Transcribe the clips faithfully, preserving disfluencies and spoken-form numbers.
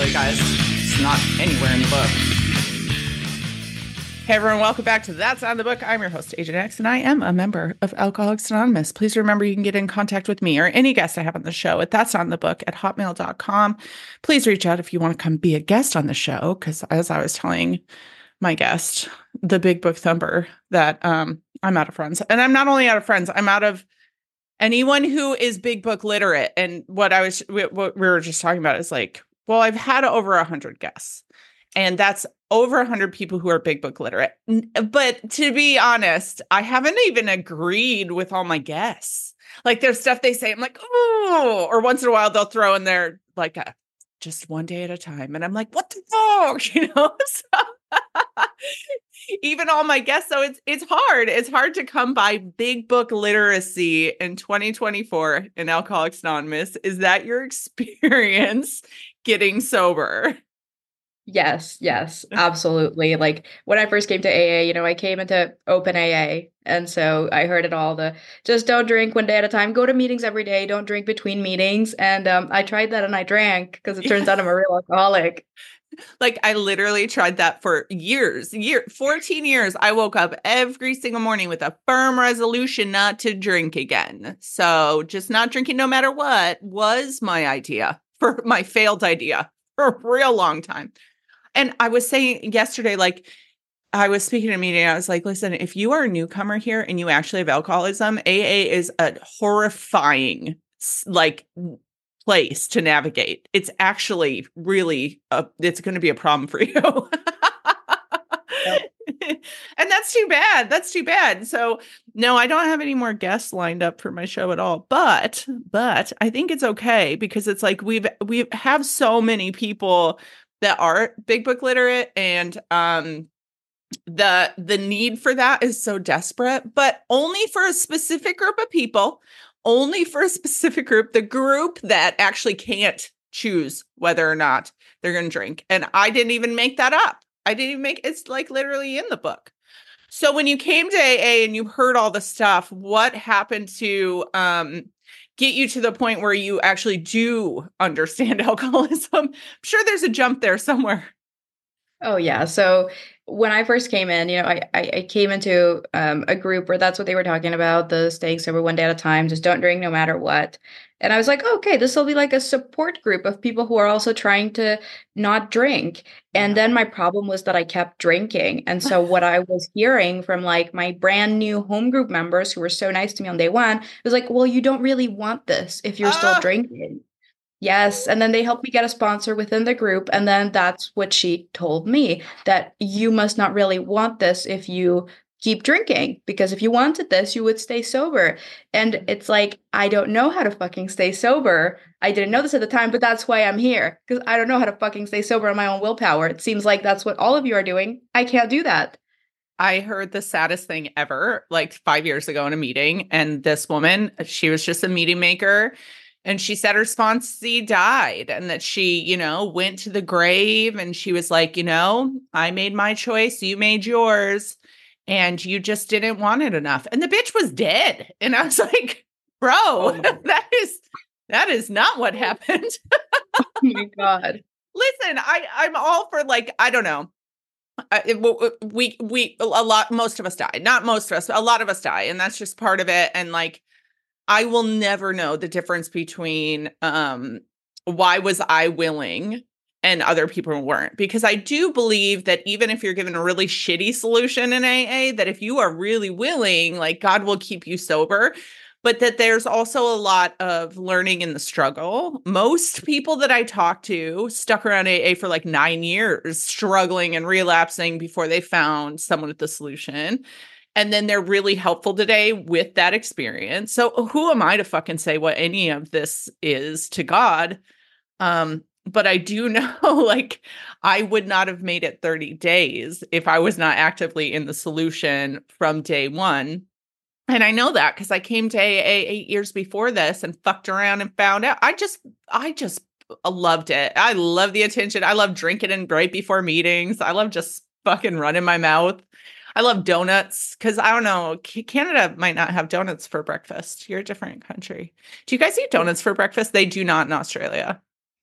really, guys. It's not anywhere in the book. Hey, everyone. Welcome back to That's On the Book. I'm your host, Agent X, and I am a member of Alcoholics Anonymous. Please remember you can get in contact with me or any guest I have on the show at that's on the book at hotmail dot com. Please reach out if you want to come be a guest on the show, because as I was telling my guest, the Big Book Thumper, that um, I'm out of friends. And I'm not only out of friends, I'm out of anyone who is Big Book literate. And what I was, what we were just talking about is like, well, I've had over a hundred guests, and that's over a hundred people who are Big Book literate. But to be honest, I haven't even agreed with all my guests. Like, there's stuff they say, I'm like, oh, or once in a while they'll throw in there like a, just one day at a time. And I'm like, what the fuck, you know? So, even all my guests. So it's, it's hard. It's hard to come by Big Book literacy in twenty twenty-four in Alcoholics Anonymous. Is that your experience getting sober? Yes, yes, absolutely. Like when I first came to A A, you know, I came into open A A. And so I heard it all, the just don't drink one day at a time, go to meetings every day, don't drink between meetings. And um, I tried that and I drank because it turns out I'm a real alcoholic. Like, I literally tried that for years, year, fourteen years. I woke up every single morning with a firm resolution not to drink again. So just not drinking no matter what was my idea for my failed idea for a real long time. And I was saying yesterday, like, I was speaking at a meeting, I was like, listen, if you are a newcomer here and you actually have alcoholism, A A is a horrifying, like, place to navigate. It's actually really, a, it's going to be a problem for you. Yep. And that's too bad. That's too bad. So no, I don't have any more guests lined up for my show at all. But, but I think it's okay, because it's like we've, we have so many people that are Big Book literate, and um, the the need for that is so desperate, but only for a specific group of people, only for a specific group, the group that actually can't choose whether or not they're going to drink. And I didn't even make that up. I didn't even make, it's like literally in the book. So when you came to A A and you heard all the stuff, what happened to um, get you to the point where you actually do understand alcoholism? I'm sure there's a jump there somewhere. Oh, yeah. So when I first came in, you know, I, I, I came into um, a group where that's what they were talking about, the staying sober one day at a time, just don't drink no matter what. And I was like, oh, okay, this will be like a support group of people who are also trying to not drink. And yeah. Then my problem was that I kept drinking. And so what I was hearing from like my brand new home group members who were so nice to me on day one was like, well, you don't really want this if you're uh. still drinking. Yes. And then they helped me get a sponsor within the group. And then that's what she told me, that you must not really want this if you keep drinking, because if you wanted this, you would stay sober. And it's like, I don't know how to fucking stay sober. I didn't know this at the time, but that's why I'm here, because I don't know how to fucking stay sober on my own willpower. It seems like that's what all of you are doing. I can't do that. I heard the saddest thing ever, like five years ago in a meeting. And this woman, she was just a meeting maker. And she said her sponsee died, and that she, you know, went to the grave, and she was like, you know, I made my choice, you made yours, and you just didn't want it enough. And the bitch was dead. And I was like, bro, oh. that is, that is not what happened. Oh my God. Listen, I, I'm all for, like, I don't know. Uh, it, we, we, a lot, most of us die, not most of us, a lot of us die. And that's just part of it. And like, I will never know the difference between um, why was I willing and other people weren't. Because I do believe that even if you're given a really shitty solution in A A, that if you are really willing, like, God will keep you sober. But that there's also a lot of learning in the struggle. Most people that I talk to stuck around A A for like nine years, struggling and relapsing before they found someone with the solution. And then they're really helpful today with that experience. So who am I to fucking say what any of this is to God? Um, but I do know, like, I would not have made it thirty days if I was not actively in the solution from day one. And I know that because I came to A A eight years before this and fucked around and found out. I just, I just loved it. I love the attention. I love drinking and right before meetings. I love just fucking running my mouth. I love donuts because I don't know, Canada might not have donuts for breakfast. You're a different country. Do you guys eat donuts for breakfast? They do not in Australia.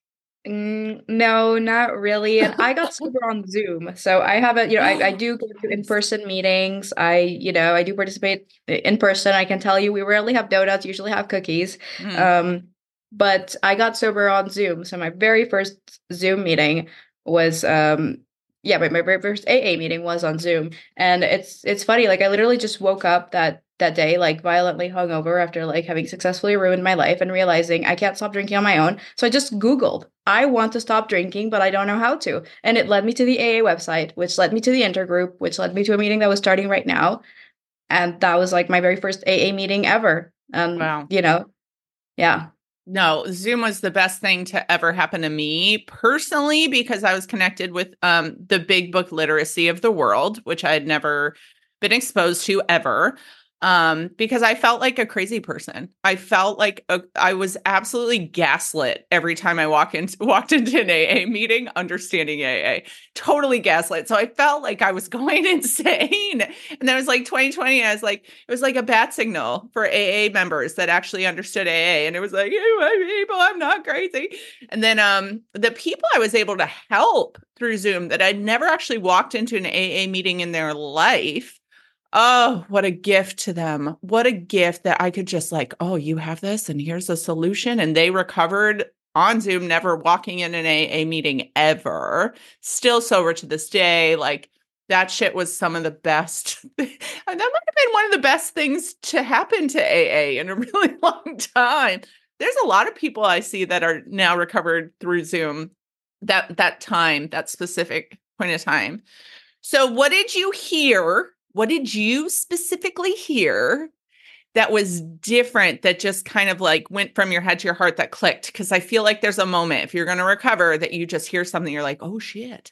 Mm, no, not really. And I got sober on Zoom. So I haven't, you know, I, I do go to Nice. in-person meetings. I, you know, I do participate in person. I can tell you we rarely have donuts, usually have cookies. Mm. Um, but I got sober on Zoom. So my very first Zoom meeting was um yeah, my, my very first A A meeting was on Zoom. And it's it's funny, like I literally just woke up that that day like violently hungover after like having successfully ruined my life and realizing I can't stop drinking on my own. So I just Googled, I want to stop drinking, but I don't know how to. And it led me to the A A website, which led me to the intergroup, which led me to a meeting that was starting right now. And that was like my very first A A meeting ever. And, Wow. you know, yeah. No, Zoom was the best thing to ever happen to me personally because I was connected with um, the big book literacy of the world, which I had never been exposed to ever. Um, because I felt like a crazy person. I felt like a, I was absolutely gaslit every time I walk in, walked into an A A meeting, understanding A A, totally gaslit. So I felt like I was going insane. And then it was like twenty twenty, and I was like, it was like a bat signal for A A members that actually understood A A. And it was like, hey, my people, I'm not crazy. And then um, the people I was able to help through Zoom that I'd never actually walked into an A A meeting in their life. Oh, what a gift to them. What a gift that I could just like, oh, you have this and here's a solution. And they recovered on Zoom, never walking in an A A meeting ever. Still sober to this day. Like that shit was some of the best. That might have been one of the best things to happen to A A in a really long time. There's a lot of people I see that are now recovered through Zoom that that time, that specific point of time. So what did you hear? What did you specifically hear that was different that just kind of like went from your head to your heart that clicked? Because I feel like there's a moment if you're going to recover that you just hear something, you're like, oh shit.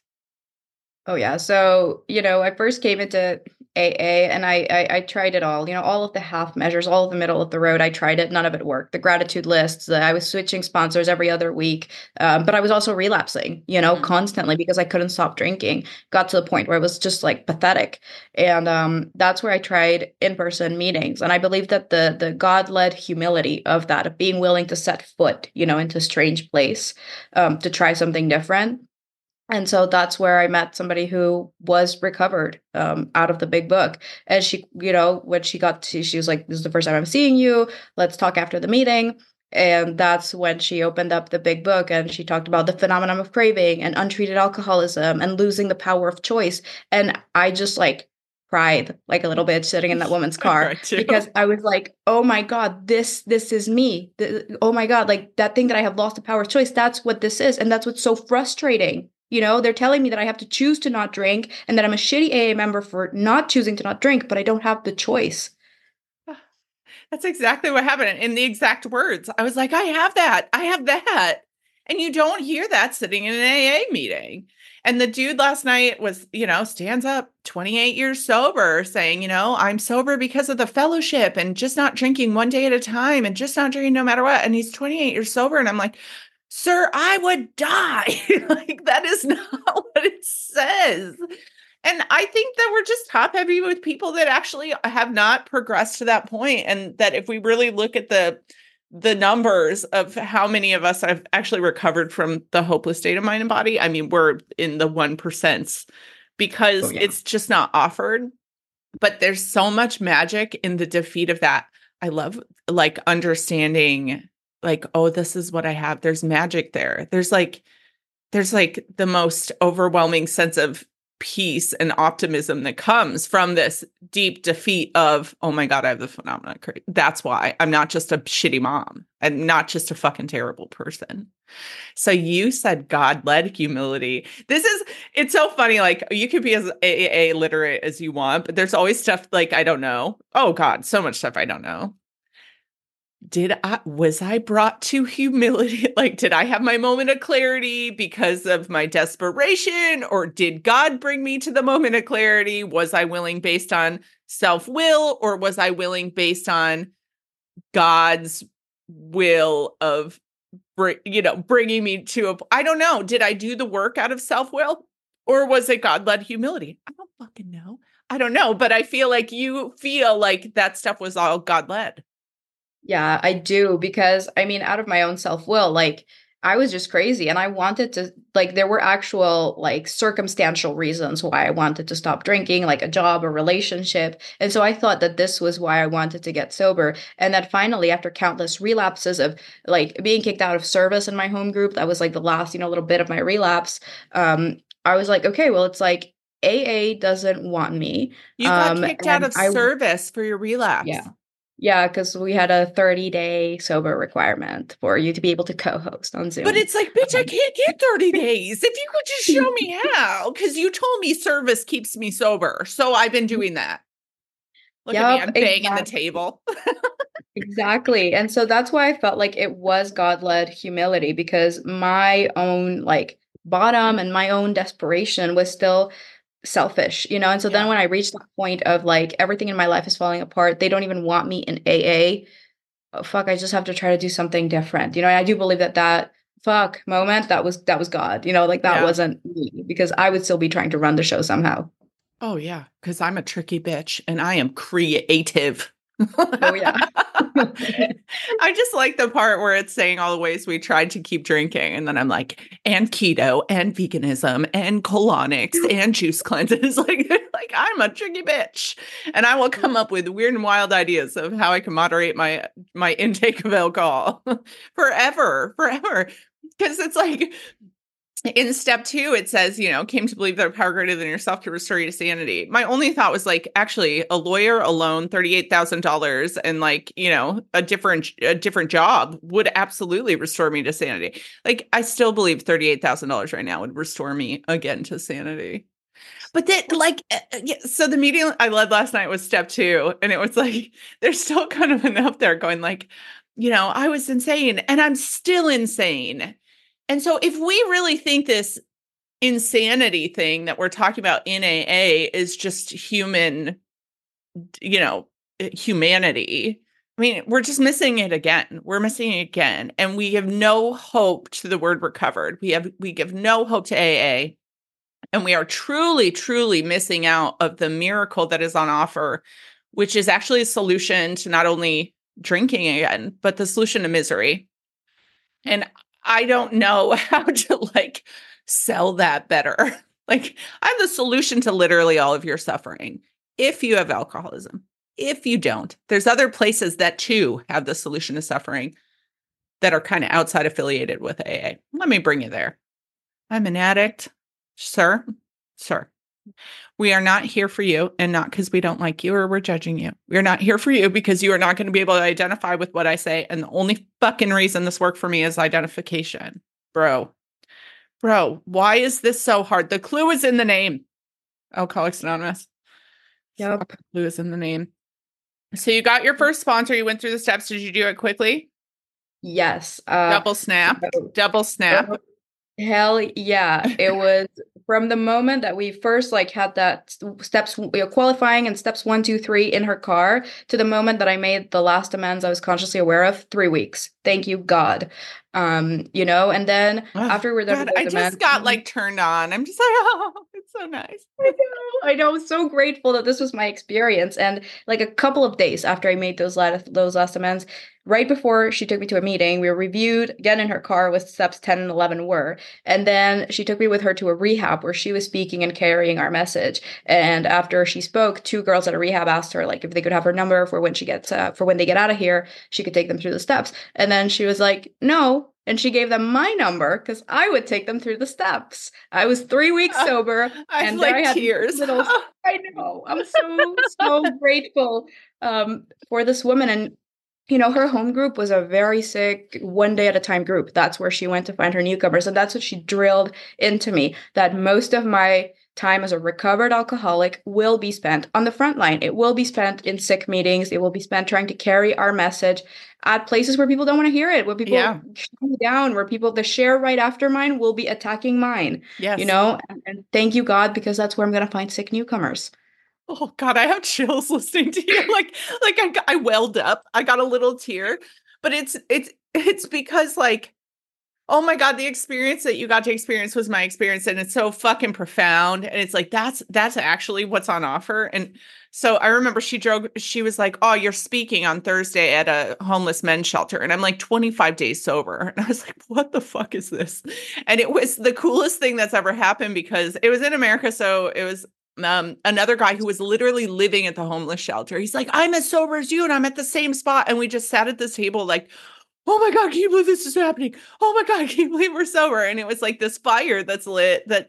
Oh yeah. So, you know, I first came into A A and I, I I tried it all, you know, all of the half measures, all of the middle of the road. I tried it. None of it worked. The gratitude lists, the, I was switching sponsors every other week. Um, but I was also relapsing, you know, Mm-hmm. constantly because I couldn't stop drinking. Got to the point where it was just like pathetic. And um, that's where I tried in-person meetings. And I believe that the the God-led humility of that, of being willing to set foot, you know, into a strange place, um, to try something different, and so that's where I met somebody who was recovered um, out of the big book. And she, you know, when she got to, she was like, this is the first time I'm seeing you. Let's talk after the meeting. And that's when she opened up the big book and she talked about the phenomenon of craving and untreated alcoholism and losing the power of choice. And I just like cried like a little bitch sitting in that woman's I car cried too. because I was like, oh my God, this, this is me. Th- oh my God, like that thing that I have lost the power of choice. That's what this is. And that's what's so frustrating. You know, they're telling me that I have to choose to not drink and that I'm a shitty A A member for not choosing to not drink, but I don't have the choice. That's exactly what happened in the exact words. I was like, I have that. I have that. And you don't hear that sitting in an A A meeting. And the dude last night was, you know, stands up twenty-eight years sober saying, you know, I'm sober because of the fellowship and just not drinking one day at a time and just not drinking no matter what. And he's twenty-eight years sober. And I'm like, sir, I would die. Like, that is not what it says. And I think that we're just top heavy with people that actually have not progressed to that point. And that if we really look at the the numbers of how many of us have actually recovered from the hopeless state of mind and body, I mean, we're in the one percent Oh, because yeah. it's just not offered. But there's so much magic in the defeat of that. I love like understanding like, oh, this is what I have. There's magic there. There's like there's like the most overwhelming sense of peace and optimism that comes from this deep defeat of, oh my God, I have the phenomenon. That's why I'm not just a shitty mom. I'm not just a fucking terrible person. So you said God-led humility. This is, it's so funny. Like you could be as A A literate as you want, but there's always stuff like, I don't know. Oh God, so much stuff I don't know. Did I, was I brought to humility? Like, did I have my moment of clarity because of my desperation? Or did God bring me to the moment of clarity? Was I willing based on self-will, or was I willing based on God's will of, you know, bringing me to a, I don't know. Did I do the work out of self-will, or was it God-led humility? I don't fucking know. I don't know, but I feel like you feel like that stuff was all God-led. Yeah, I do because I mean, out of my own self will, like I was just crazy and I wanted to like there were actual like circumstantial reasons why I wanted to stop drinking, like a job, a relationship. And so I thought that this was why I wanted to get sober. And that finally, after countless relapses of like being kicked out of service in my home group, that was like the last, you know, little bit of my relapse. Um, I was like, okay, well, it's like A A doesn't want me. You got Um, kicked out and of I service for your relapse. yeah. Yeah, because we had a thirty day sober requirement for you to be able to co-host on But Zoom. it's like, bitch, I Um, can't get thirty days. If you could just show me how, because you told me service keeps me sober. So I've been doing that. Look at me, Yep, I'm banging the exactly. table. Exactly. And so that's why I felt like it was God-led humility because my own like bottom and my own desperation was still selfish, you know? And so then Yeah. when I reached that point of like everything in my life is falling apart, they don't even want me in A A. Oh, fuck, I just have to try to do something different. You know, and I do believe that that fuck moment, that was that was God. You know, like that Yeah. wasn't me because I would still be trying to run the show somehow. Oh, yeah. Because I'm a tricky bitch and I am creative. Oh yeah. I just like the part where it's saying all the ways we tried to keep drinking. And then I'm like, and keto and veganism and colonics and juice cleanses. Like, like I'm a tricky bitch. And I will come up with weird and wild ideas of how I can moderate my my intake of alcohol forever, forever. Because it's like in step two, it says, you know, came to believe that a power greater than yourself could restore you to sanity. My only thought was like, actually, a lawyer alone, thirty-eight thousand dollars and like, you know, a different, a different job would absolutely restore me to sanity. Like, I still believe thirty-eight thousand dollars right now would restore me again to sanity. But then, like, uh, uh, yeah, so the meeting I led last night was step two. And it was like, there's still kind of enough there going like, you know, I was insane and I'm still insane. And so if we really think this insanity thing that we're talking about in A A is just human, you know, eh, humanity, I mean, we're just missing it again. We're missing it again. And we have no hope to the word recovered. We have we give no hope to A A. And we are truly, truly missing out of the miracle that is on offer, which is actually a solution to not only drinking again, but the solution to misery. And I don't know how to like sell that better. Like I have the solution to literally all of your suffering. If you have alcoholism, if you don't, there's other places that too have the solution to suffering that are kind of outside affiliated with A A. Let me bring you there. I'm an addict, sir, sir. We are not here for you and not because we don't like you or we're judging you. We're not here for you because you are not going to be able to identify with what I say. And the only fucking reason this worked for me is identification. Bro, bro, why is this so hard? The clue is in the name. Alcoholics Anonymous. Yep. The clue is in the name. So you got your first sponsor. You went through the steps. Did you do it quickly? Yes. Uh, Double snap. so- Double snap. Hell yeah. It was from the moment that we first like had that steps you know, qualifying and steps one, two, three in her car to the moment that I made the last amends I was consciously aware of, three weeks. Thank you, God. Um, you know, and then Oh, after we're done God, with I those just amends, got like turned on. I'm just like, oh, it's so nice. I know, I know, so grateful that this was my experience. And like a couple of days after I made those last those last amends, right before she took me to a meeting, we reviewed again in her car what steps ten and eleven were. And then she took me with her to a rehab where she was speaking and carrying our message. And after she spoke, two girls at a rehab asked her like if they could have her number for when she gets uh, for when they get out of here, she could take them through the steps. And then she was like, no. And she gave them my number because I would take them through the steps. I was three weeks Uh, sober, I and there I like had these tears. little. I know. I'm so so grateful um, for this woman, and you know, her home group was a very sick, one day at a time group. That's where she went to find her newcomers, and that's what she drilled into me. That most of my time as a recovered alcoholic will be spent on the front line. It will be spent in sick meetings. It will be spent trying to carry our message at places where people don't want to hear it, where people Yeah. shut me down, where people, the share right after mine will be attacking mine, Yes. you know? And, and thank you, God, because that's where I'm going to find sick newcomers. Oh God, I have chills listening to you. Like, like I, got- I welled up. I got a little tear, but it's it's it's because like Oh my God, the experience that you got to experience was my experience, and it's so fucking profound. And it's like that's that's actually what's on offer. And so I remember she drove, she was like, "Oh, you're speaking on Thursday at a homeless men's shelter." And I'm like twenty-five days sober. And I was like, "What the fuck is this?" And it was the coolest thing that's ever happened because it was in America. So it was um, another guy who was literally living at the homeless shelter. He's like, "I'm as sober as you, and I'm at the same spot." And we just sat at this table like, "Oh my God, can you believe this is happening? Oh my God, can you believe we're sober?" And it was like this fire that's lit that,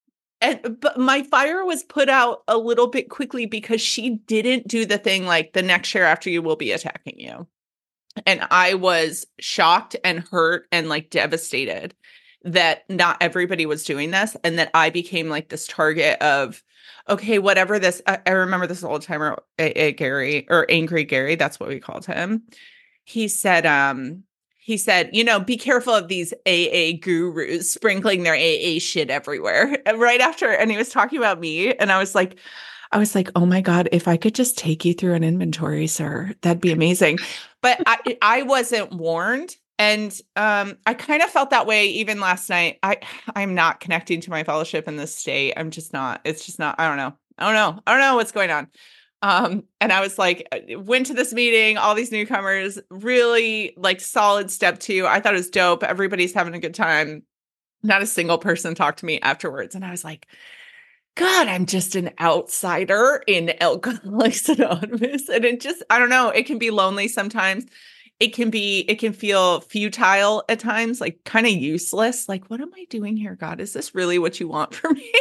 and but my fire was put out a little bit quickly because she didn't do the thing like the next year after you will be attacking you. And I was shocked and hurt and like devastated that not everybody was doing this and that I became like this target of, okay, whatever this, I, I remember this old timer, a, a Gary or Angry Gary, that's what we called him. He said, um, he said, you know, be careful of these A A gurus sprinkling their A A shit everywhere. And right after, and he was talking about me, and I was like, I was like, oh my God, if I could just take you through an inventory, sir, that'd be amazing. But I, I wasn't warned. And um, I kind of felt that way even last night. I, I'm not connecting to my fellowship in this state. I'm just not. It's just not. I don't know. I don't know. I don't know what's going on. Um, and I was like, went to this meeting, all these newcomers, really like solid step two. I thought it was dope. Everybody's having a good time. Not a single person talked to me afterwards. And I was like, God, I'm just an outsider in Alcoholics Anonymous. And it just, I don't know, it can be lonely sometimes. It can be, it can feel futile at times, like kind of useless. Like, what am I doing here, God? Is this really what you want for me?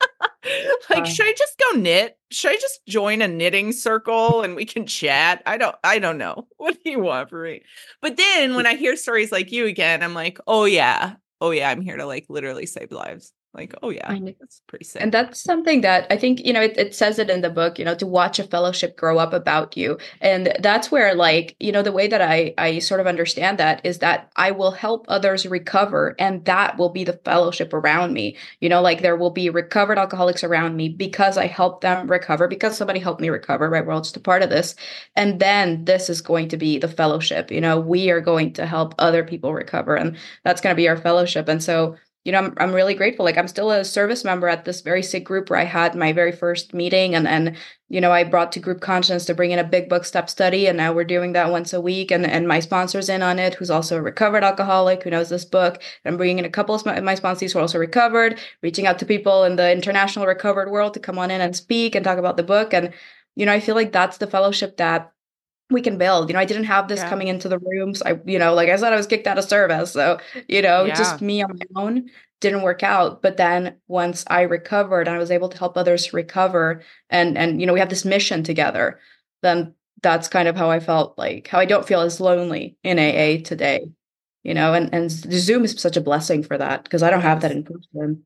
Like, Uh, should I just go knit? Should I just join a knitting circle and we can chat? I don't, I don't know. What do you want for me? But then when I hear stories like you again, I'm like, oh yeah, oh yeah, I'm here to like literally save lives. Like, oh yeah, I know. that's pretty And sick. that's something that I think, you know, it, it says it in the book, you know, to watch a fellowship grow up about you. And that's where, like, you know, the way that I, I sort of understand that is that I will help others recover, and that will be the fellowship around me. You know, like there will be recovered alcoholics around me because I helped them recover, because somebody helped me recover, right? We're all just a part of this. And then this is going to be the fellowship. You know, we are going to help other people recover, and that's going to be our fellowship. And so, you know, I'm I'm really grateful. Like I'm still a service member at this very sick group where I had my very first meeting, and and you know I brought to Group Conscience to bring in a big book step study, and now we're doing that once a week. And and my sponsor's in on it, who's also a recovered alcoholic who knows this book. I'm bringing in a couple of my, my sponsees who are also recovered, reaching out to people in the international recovered world to come on in and speak and talk about the book. And you know, I feel like that's the fellowship that we can build. You know, I didn't have this Yeah. coming into the rooms. I, you know, like I said, I was kicked out of service. So, you know, just Yeah. me on my own didn't work out. But then once I recovered and I was able to help others recover, and and you know, we have this mission together, then that's kind of how I felt, like how I don't feel as lonely in A A today. You know, and and Zoom is such a blessing for that because I don't It have that is. in person.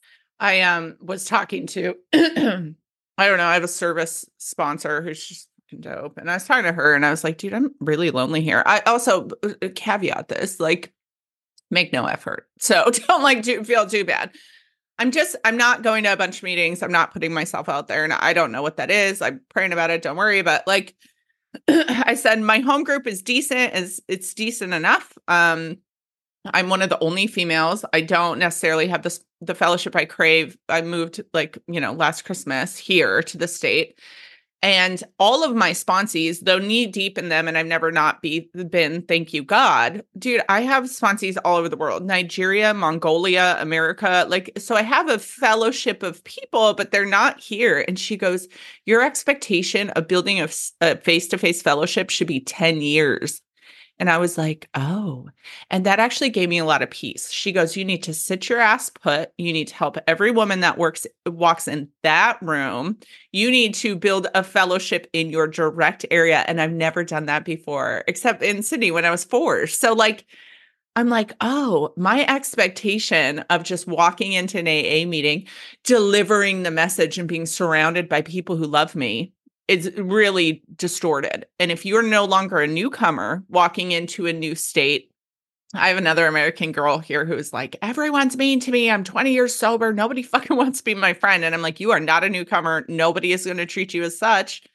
I um was talking to I don't know, I have a service sponsor who's just fucking dope. And I was talking to her and I was like, dude, I'm really lonely here. I also uh, caveat this, like, make no effort. So don't like do feel too bad. I'm just I'm not going to a bunch of meetings. I'm not putting myself out there and I don't know what that is. I'm praying about it. Don't worry. But like I said, my home group is decent, is it's decent enough. Um I'm one of the only females. I don't necessarily have this the fellowship I crave. I moved like, you know, last Christmas here to the state. And all of my sponsees, though knee deep in them, and I've never not be, been, thank you God, dude, I have sponsees all over the world, Nigeria, Mongolia, America. Like, so I have a fellowship of people, but they're not here. And she goes, your expectation of building a, a face-to-face fellowship should be ten years. And I was like, oh, and that actually gave me a lot of peace. She goes, you need to sit your ass put. You need to help every woman that works, walks in that room. You need to build a fellowship in your direct area. And I've never done that before, except in Sydney when I was four. So like, I'm like, oh, my expectation of just walking into an A A meeting, delivering the message and being surrounded by people who love me is really distorted. And if you're no longer a newcomer walking into a new state, I have another American girl here who's like, everyone's mean to me. I'm twenty years sober. Nobody fucking wants to be my friend. And I'm like, you are not a newcomer. Nobody is going to treat you as such.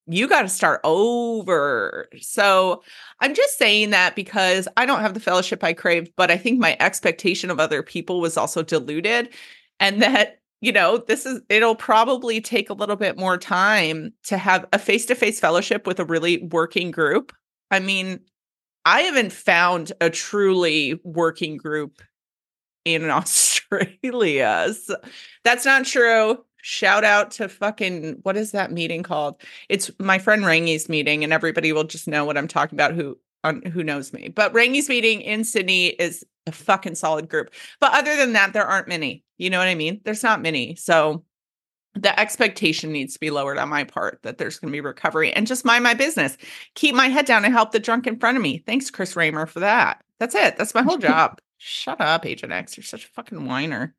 you got to start over. So I'm just saying that because I don't have the fellowship I craved, but I think my expectation of other people was also diluted. And that, you know, this is, it'll probably take a little bit more time to have a face-to-face fellowship with a really working group. I mean, I haven't found a truly working group in Australia. So that's not true. Shout out to fucking, what is that meeting called? It's my friend Rangi's meeting, and everybody will just know what I'm talking about who on who knows me. But Rangi's meeting in Sydney is a fucking solid group. But other than that, there aren't many. You know what I mean? There's not many. So the expectation needs to be lowered on my part that there's going to be recovery, and just mind my business. Keep my head down and help the drunk in front of me. Thanks, Chris Raymer, for that. That's it. That's my whole job. Shut up, Agent X. You're such a fucking whiner.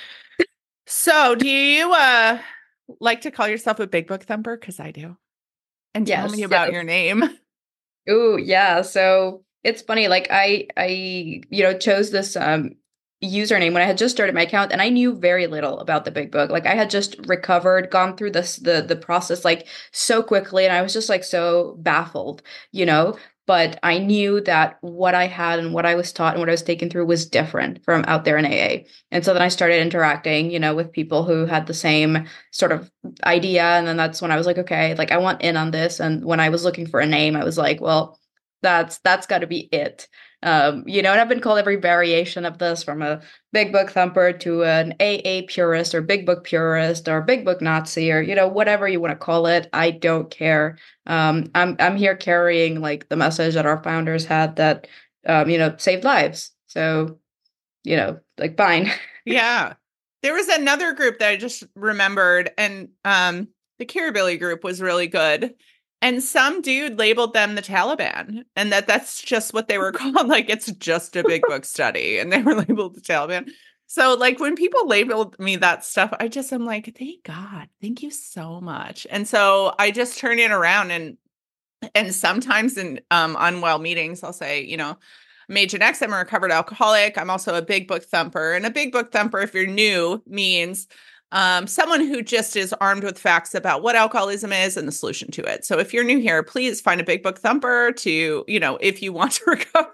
So do you uh like to call yourself a big book thumper? Because I do. And tell Yes, me about yes. your name. Ooh, yeah. So it's funny. Like I, I, you know, chose this um username when I had just started my account, and I knew very little about the big book. Like I had just recovered, gone through this the the process like so quickly, and I was just like so baffled, you know. But I knew that what I had and what I was taught and what I was taken through was different from out there in A A. And so then I started interacting, you know, with people who had the same sort of idea. And then that's when I was like, okay, like I want in on this. And when I was looking for a name, I was like, well, that's that's got to be it. Um, you know, and I've been called every variation of this, from a big book thumper to an A A purist or big book purist or big book Nazi, or, you know, whatever you want to call it. I don't care. Um, I'm I'm here carrying like the message that our founders had that, um, you know, saved lives. So, you know, like fine. Yeah. There was another group that I just remembered, and um, the Kirribilli group was really good. And some dude labeled them the Taliban, and that that's just what they were called. Like, it's just a big book study, and they were labeled the Taliban. So, like, when people labeled me that stuff, I just am like, thank God, thank you so much. And so I just turn it around, and and sometimes in um, unwell meetings, I'll say, you know, I'm Agent X, I'm a recovered alcoholic. I'm also a big book thumper, and a big book thumper, if you're new, means um, someone who just is armed with facts about what alcoholism is and the solution to it. So if you're new here, please find a big book thumper to, you know, if you want to recover.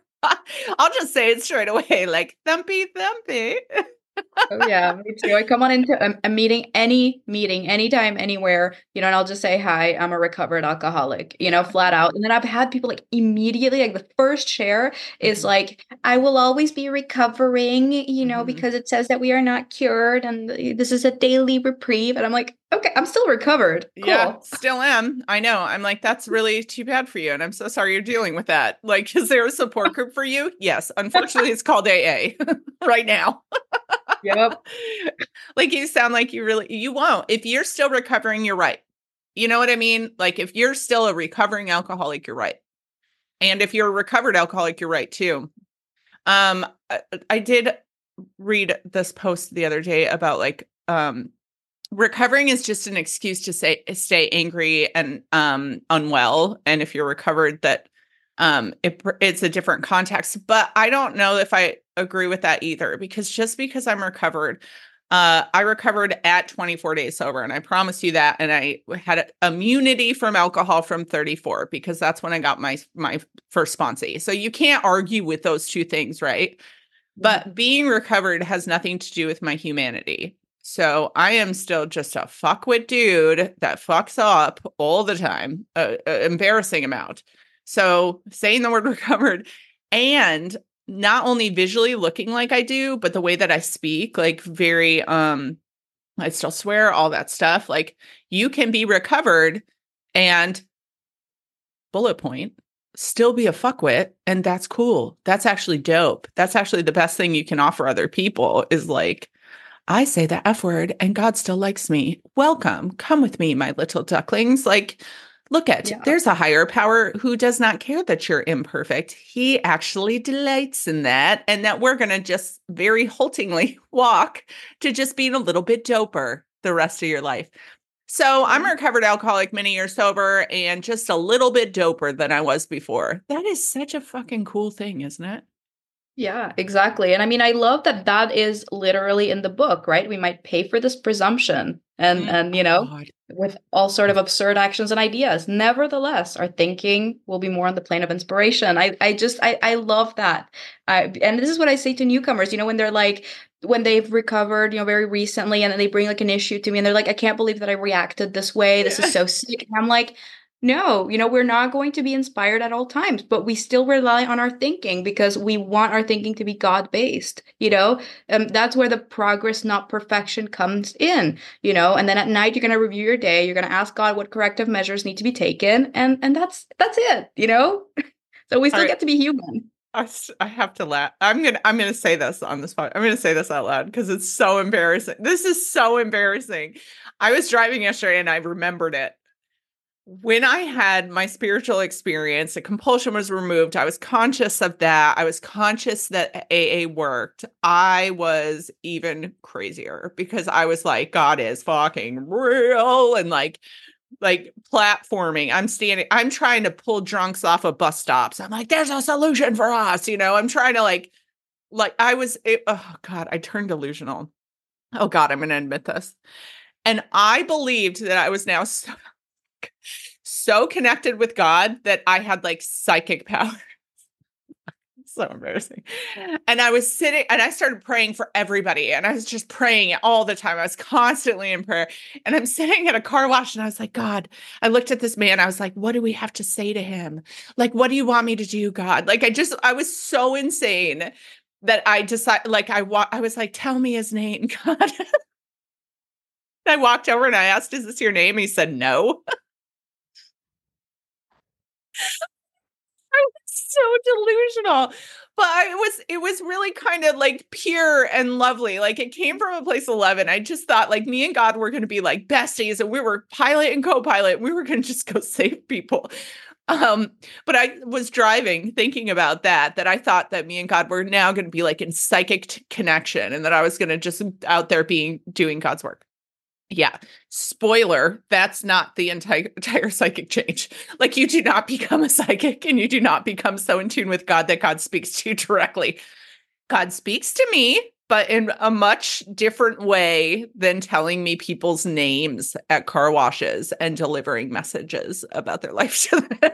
I'll just say it straight away, like thumpy, thumpy. Oh yeah, me too. I come on into a, a meeting, any meeting, anytime, anywhere, you know, and I'll just say, hi, I'm a recovered alcoholic, you know, flat out. And then I've had people like immediately, like the first share is Mhm. like, I will always be recovering, you know, Mhm. because it says that we are not cured and this is a daily reprieve. And I'm like, okay, I'm still recovered. Yeah, Cool. still am. I know. I'm like, that's really too bad for you. And I'm so sorry you're dealing with that. Like, is there a support group for you? Yes. Unfortunately, it's called A A right now. Yep. Like, you sound like you really, you won't. If you're still recovering, you're right. You know what I mean? Like, if you're still a recovering alcoholic, you're right. And if you're a recovered alcoholic, you're right too. Um, I, I did read this post the other day about like, um, recovering is just an excuse to say stay angry and um unwell, and if you're recovered, that um it, it's a different context. But I don't know if I agree with that either, because just because I'm recovered, uh I recovered at twenty-four days sober, and I promise you that, and I had immunity from alcohol from thirty-four, because that's when I got my my first sponsee. So you can't argue with those two things, right? But being recovered has nothing to do with my humanity. So I am still just a fuckwit dude that fucks up all the time, uh, uh, embarrassing amount. So saying the word recovered, and not only visually looking like I do, but the way that I speak, like very, um, I still swear, all that stuff. Like, you can be recovered and, bullet point, still be a fuckwit, and that's cool. That's actually dope. That's actually the best thing you can offer other people, is like, I say the F word and God still likes me. Welcome. Come with me, my little ducklings. Like, look at, Yeah. there's a higher power who does not care that you're imperfect. He actually delights in that, and that we're going to just very haltingly walk to just being a little bit doper the rest of your life. So I'm a recovered alcoholic, many years sober, and just a little bit doper than I was before. That is such a fucking cool thing, isn't it? Yeah, exactly. And I mean, I love that that is literally in the book, right? We might pay for this presumption and Mm, and you oh know, God. with all sort of absurd actions and ideas. Nevertheless, our thinking will be more on the plane of inspiration. I I just I I love that. I and this is what I say to newcomers, you know, when they're like when they've recovered, you know, very recently and then they bring like an issue to me and they're like, I can't believe that I reacted this way. This is Yeah. so sick. And I'm like, no, you know, we're not going to be inspired at all times, but we still rely on our thinking because we want our thinking to be God-based, you know? Um, that's where the progress, not perfection, comes in, you know? And then at night you're going to review your day, you're going to ask God what corrective measures need to be taken, and and that's that's it, you know? So we All still right. get to be human. I, s- I have to laugh. I'm gonna I'm gonna say this on this spot. I'm gonna say this out loud because it's so embarrassing. This is so embarrassing. I was driving yesterday and I remembered it. When I had my spiritual experience, the compulsion was removed. I was conscious of that. I was conscious that A A worked. I was even crazier because I was like, God is fucking real, and like like platforming. I'm standing, I'm trying to pull drunks off of bus stops. I'm like, there's a solution for us, you know. I'm trying to like like I was it, oh God, I turned delusional. Oh God, I'm gonna admit this. And I believed that I was now so so connected with God that I had like psychic power. So embarrassing. And I was sitting and I started praying for everybody. And I was just praying all the time. I was constantly in prayer. And I'm sitting at a car wash and I was like, God, I looked at this man. I was like, what do we have to say to him? Like, what do you want me to do, God? Like, I just, I was so insane that I decided, like, I, wa- I was like, tell me his name, God. I walked over and I asked, is this your name? He said, no. I was so delusional. But I, it was it was really kind of like pure and lovely. Like it came from a place of love. And I just thought like me and God were going to be like besties and we were pilot and co-pilot. We were going to just go save people. Um, but I was driving thinking about that, that I thought that me and God were now going to be like in psychic t- connection and that I was going to just out there being doing God's work. Yeah. Spoiler, that's not the entire entire psychic change. Like you do not become a psychic and you do not become so in tune with God that God speaks to you directly. God speaks to me, but in a much different way than telling me people's names at car washes and delivering messages about their life to them.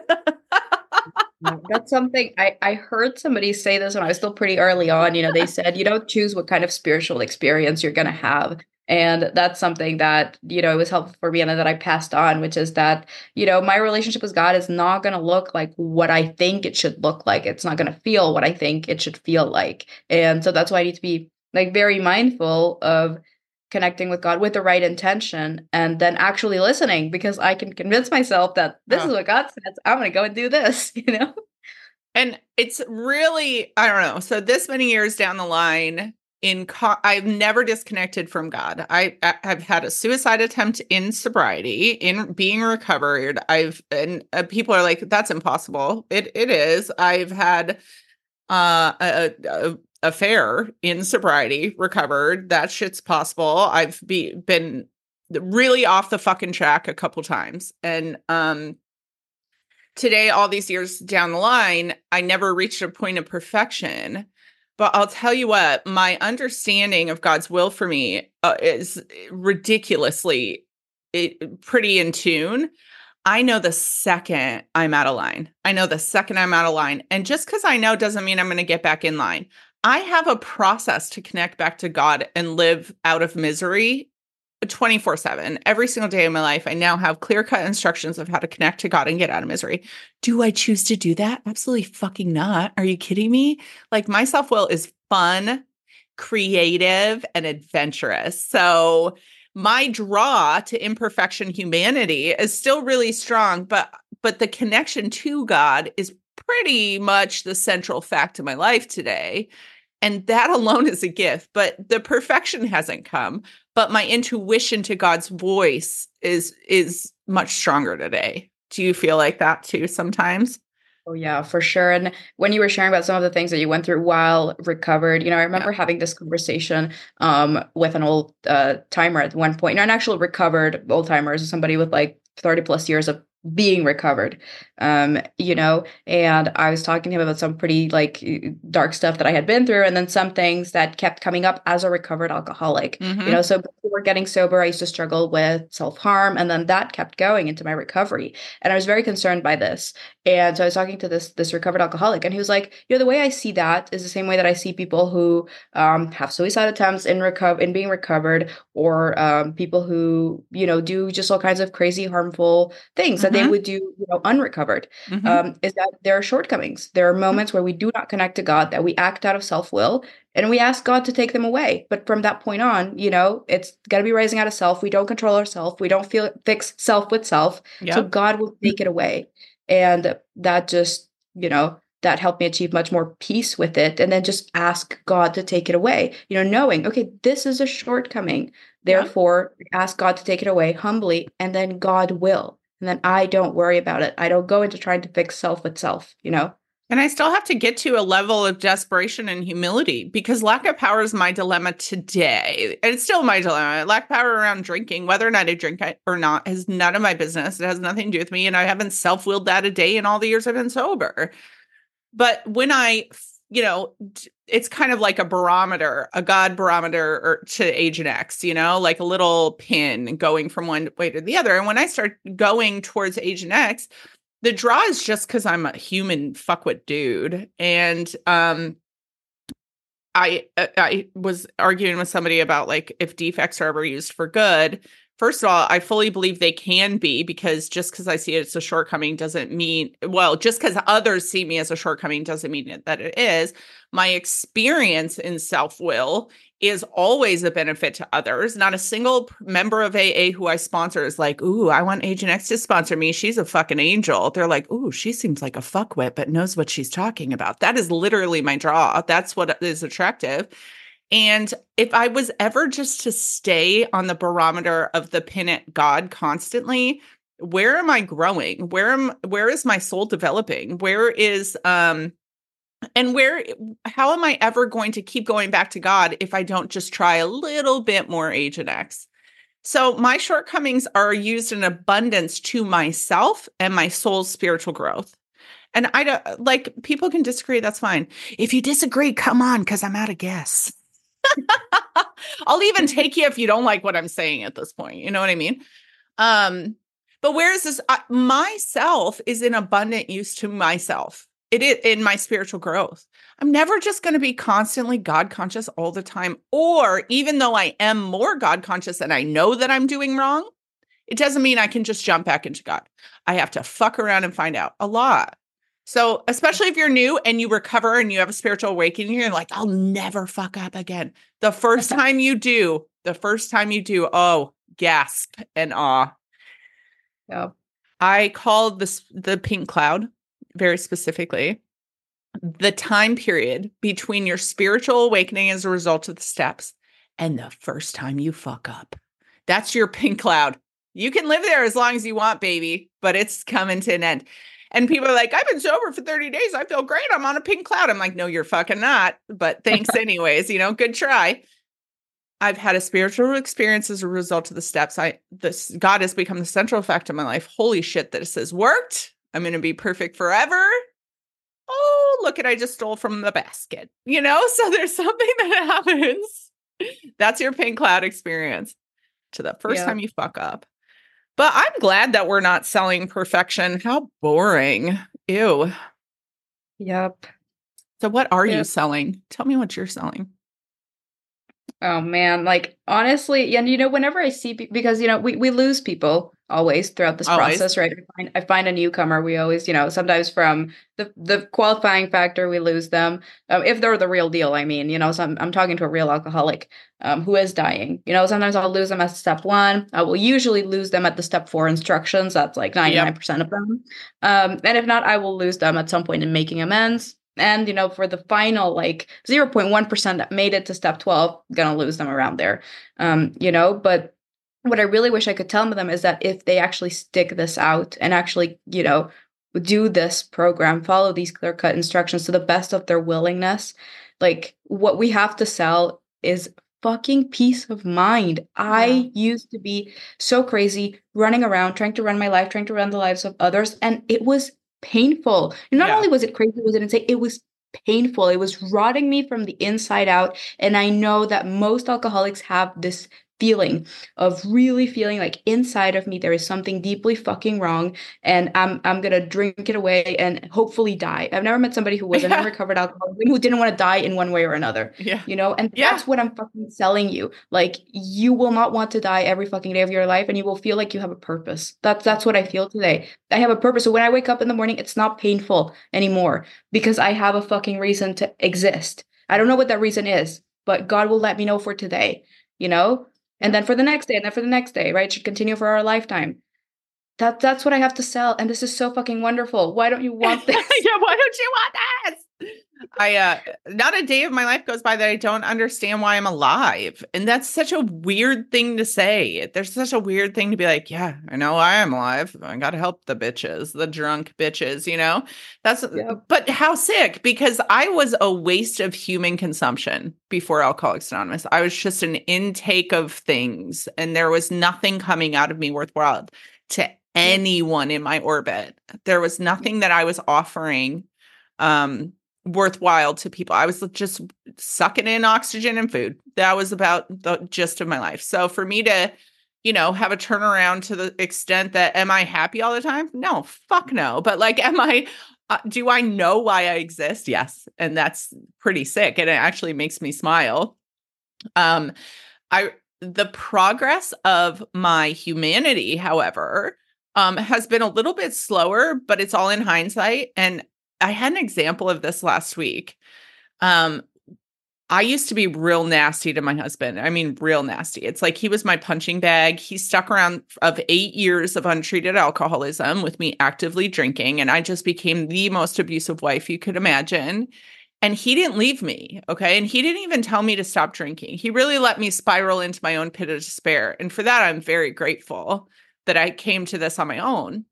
Yeah, that's something I, I heard somebody say this when I was still pretty early on. You know, they said you don't choose what kind of spiritual experience you're going to have. And that's something that, you know, it was helpful for me and that I passed on, which is that, you know, my relationship with God is not going to look like what I think it should look like. It's not going to feel what I think it should feel like. And so that's why I need to be like very mindful of connecting with God with the right intention and then actually listening because I can convince myself that this is Oh. what God says. I'm going to go and do this, you know? And it's really, I don't know. So this many years down the line, in co- I've never disconnected from God. I, I have had a suicide attempt in sobriety, in being recovered. I've and uh, people are like, "That's impossible." It it is. I've had uh, a, a affair in sobriety, recovered. That shit's possible. I've be, been really off the fucking track a couple times, and um today, all these years down the line, I never reached a point of perfection. But I'll tell you what, my understanding of God's will for me uh, is ridiculously it, pretty in tune. I know the second I'm out of line. I know the second I'm out of line. And just because I know doesn't mean I'm going to get back in line. I have a process to connect back to God and live out of misery twenty-four seven. Every single day of my life, I now have clear cut instructions of how to connect to God and get out of misery. Do I choose to do that? Absolutely fucking not. Are you kidding me? Like, my self will is fun, creative, and adventurous. So, my draw to imperfection humanity is still really strong, but but the connection to God is pretty much the central fact of my life today. And that alone is a gift, but the perfection hasn't come. But my intuition to God's voice is is much stronger today. Do you feel like that too sometimes? Oh yeah, for sure. And when you were sharing about some of the things that you went through while recovered, you know, I Yeah. remember having this conversation um with an old uh timer at one point, not an actual recovered old timer, somebody with like thirty plus years of being recovered. Um, you know, and I was talking to him about some pretty like dark stuff that I had been through, and then some things that kept coming up as a recovered alcoholic. Mm-hmm. You know, so before getting sober, I used to struggle with self-harm, and then that kept going into my recovery. And I was very concerned by this. And so I was talking to this this recovered alcoholic, and he was like, you know, the way I see that is the same way that I see people who um, have suicide attempts in recover in being recovered, or um, people who, you know, do just all kinds of crazy, harmful things that they Mm-hmm. would do, you know, unrecovered. Mm-hmm. Um, is that there are shortcomings. There are moments where we do not connect to God, that we act out of self-will, and we ask God to take them away. But from that point on, you know, it's got to be rising out of self. We don't control ourselves. We don't feel fix self with self. So Yep. God will take it away. And that just, you know, that helped me achieve much more peace with it. And then just ask God to take it away, you know, knowing, okay, this is a shortcoming. Therefore, ask God to take it away humbly, and then God will. And then I don't worry about it. I don't go into trying to fix self with self, you know? And I still have to get to a level of desperation and humility, because lack of power is my dilemma today. And it's still my dilemma. Lack of power around drinking, whether or not I drink or not, is none of my business. It has nothing to do with me. And I haven't self-willed that a day in all the years I've been sober. But when I, you know, it's kind of like a barometer, a God barometer or to Agent X, you know, like a little pin going from one way to the other. And when I start going towards Agent X, the draw is just because I'm a human fuckwit dude. And um, I I was arguing with somebody about like if defects are ever used for good. First of all, I fully believe they can be, because just because I see it as a shortcoming doesn't mean, well, just because others see me as a shortcoming doesn't mean that it is. My experience in self-will is always a benefit to others. Not a single member of A A who I sponsor is like, ooh, I want Agent X to sponsor me. She's a fucking angel. They're like, ooh, she seems like a fuckwit, but knows what she's talking about. That is literally my draw. That's what is attractive. And if I was ever just to stay on the barometer of the pin at God constantly, where am I growing? Where am where is my soul developing? Where is um and where how am I ever going to keep going back to God if I don't just try a little bit more Agent X? So my shortcomings are used in abundance to myself and my soul's spiritual growth. And I don't like, people can disagree, that's fine. If you disagree, come on, because I'm out of gas. I'll even take you if you don't like what I'm saying at this point. You know what I mean? Um, but where is this? I, myself is in abundant use to myself. It is in my spiritual growth. I'm never just going to be constantly God conscious all the time. Or even though I am more God conscious and I know that I'm doing wrong, it doesn't mean I can just jump back into God. I have to fuck around and find out a lot. So especially if you're new and you recover and you have a spiritual awakening, you're like, I'll never fuck up again. The first time you do, the first time you do, oh, gasp and awe. Yeah. I called this the pink cloud very specifically. The time period between your spiritual awakening as a result of the steps and the first time you fuck up. That's your pink cloud. You can live there as long as you want, baby, but it's coming to an end. And people are like, I've been sober for thirty days. I feel great. I'm on a pink cloud. I'm like, no, you're fucking not. But thanks anyways. You know, good try. I've had a spiritual experience as a result of the steps. I this God has become the central fact of my life. Holy shit, this has worked. I'm going to be perfect forever. Oh, look at, I just stole from the basket. You know, so there's something that happens. That's your pink cloud experience to the first Yeah. time you fuck up. But I'm glad that we're not selling perfection. How boring. Ew. Yep. So what are Yep. you selling? Tell me what you're selling. Oh man, like honestly, and you know, whenever I see pe- because you know we, we lose people always throughout this Always. process, right? I find, I find a newcomer, we always, you know, sometimes from the the qualifying factor, we lose them um, if they're the real deal. I mean, you know, so I'm I'm talking to a real alcoholic um, who is dying. You know, sometimes I'll lose them at step one. I will usually lose them at the step four instructions. That's like ninety-nine percent of them. Um, and if not, I will lose them at some point in making amends. And, you know, for the final like zero point one percent that made it to step twelve, gonna lose them around there. Um, you know, but what I really wish I could tell them is that if they actually stick this out and actually, you know, do this program, follow these clear cut instructions to the best of their willingness, like what we have to sell is fucking peace of mind. I Yeah. used to be so crazy, running around, trying to run my life, trying to run the lives of others, and it was painful. And not Yeah. only was it crazy, was it insane, it was painful. It was rotting me from the inside out. And I know that most alcoholics have this feeling of really feeling like inside of me there is something deeply fucking wrong, and I'm I'm gonna drink it away and hopefully die. I've never met somebody who wasn't in Yeah. recovered alcoholism who didn't want to die in one way or another. Yeah. You know, and Yeah. that's what I'm fucking selling you. Like, you will not want to die every fucking day of your life, and you will feel like you have a purpose. That's that's what I feel today. I have a purpose. So when I wake up in the morning, it's not painful anymore because I have a fucking reason to exist. I don't know what that reason is, but God will let me know for today, you know? And then for the next day, and then for the next day, right? It should continue for our lifetime. That that's what I have to sell, and this is so fucking wonderful. Why don't you want this? Yeah, why don't you want this? I uh not a day of my life goes by that I don't understand why I'm alive. And that's such a weird thing to say. There's such a weird thing to be like, yeah, I know I am alive. I gotta help the bitches, the drunk bitches, you know? That's Yep. But how sick, because I was a waste of human consumption before Alcoholics Anonymous. I was just an intake of things, and there was nothing coming out of me worthwhile to anyone in my orbit. There was nothing that I was offering um worthwhile to people. I was just sucking in oxygen and food. That was about the gist of my life. So for me to, you know, have a turnaround to the extent that, am I happy all the time? No, fuck no. But like, am I, uh, do I know why I exist? Yes. And that's pretty sick. And it actually makes me smile. Um, I, the progress of my humanity, however, um, has been a little bit slower, but it's all in hindsight. And I had an example of this last week. Um, I used to be real nasty to my husband. I mean, real nasty. It's like he was my punching bag. He stuck around of eight years of untreated alcoholism with me actively drinking, and I just became the most abusive wife you could imagine. And he didn't leave me, okay? And he didn't even tell me to stop drinking. He really let me spiral into my own pit of despair. And for that, I'm very grateful that I came to this on my own.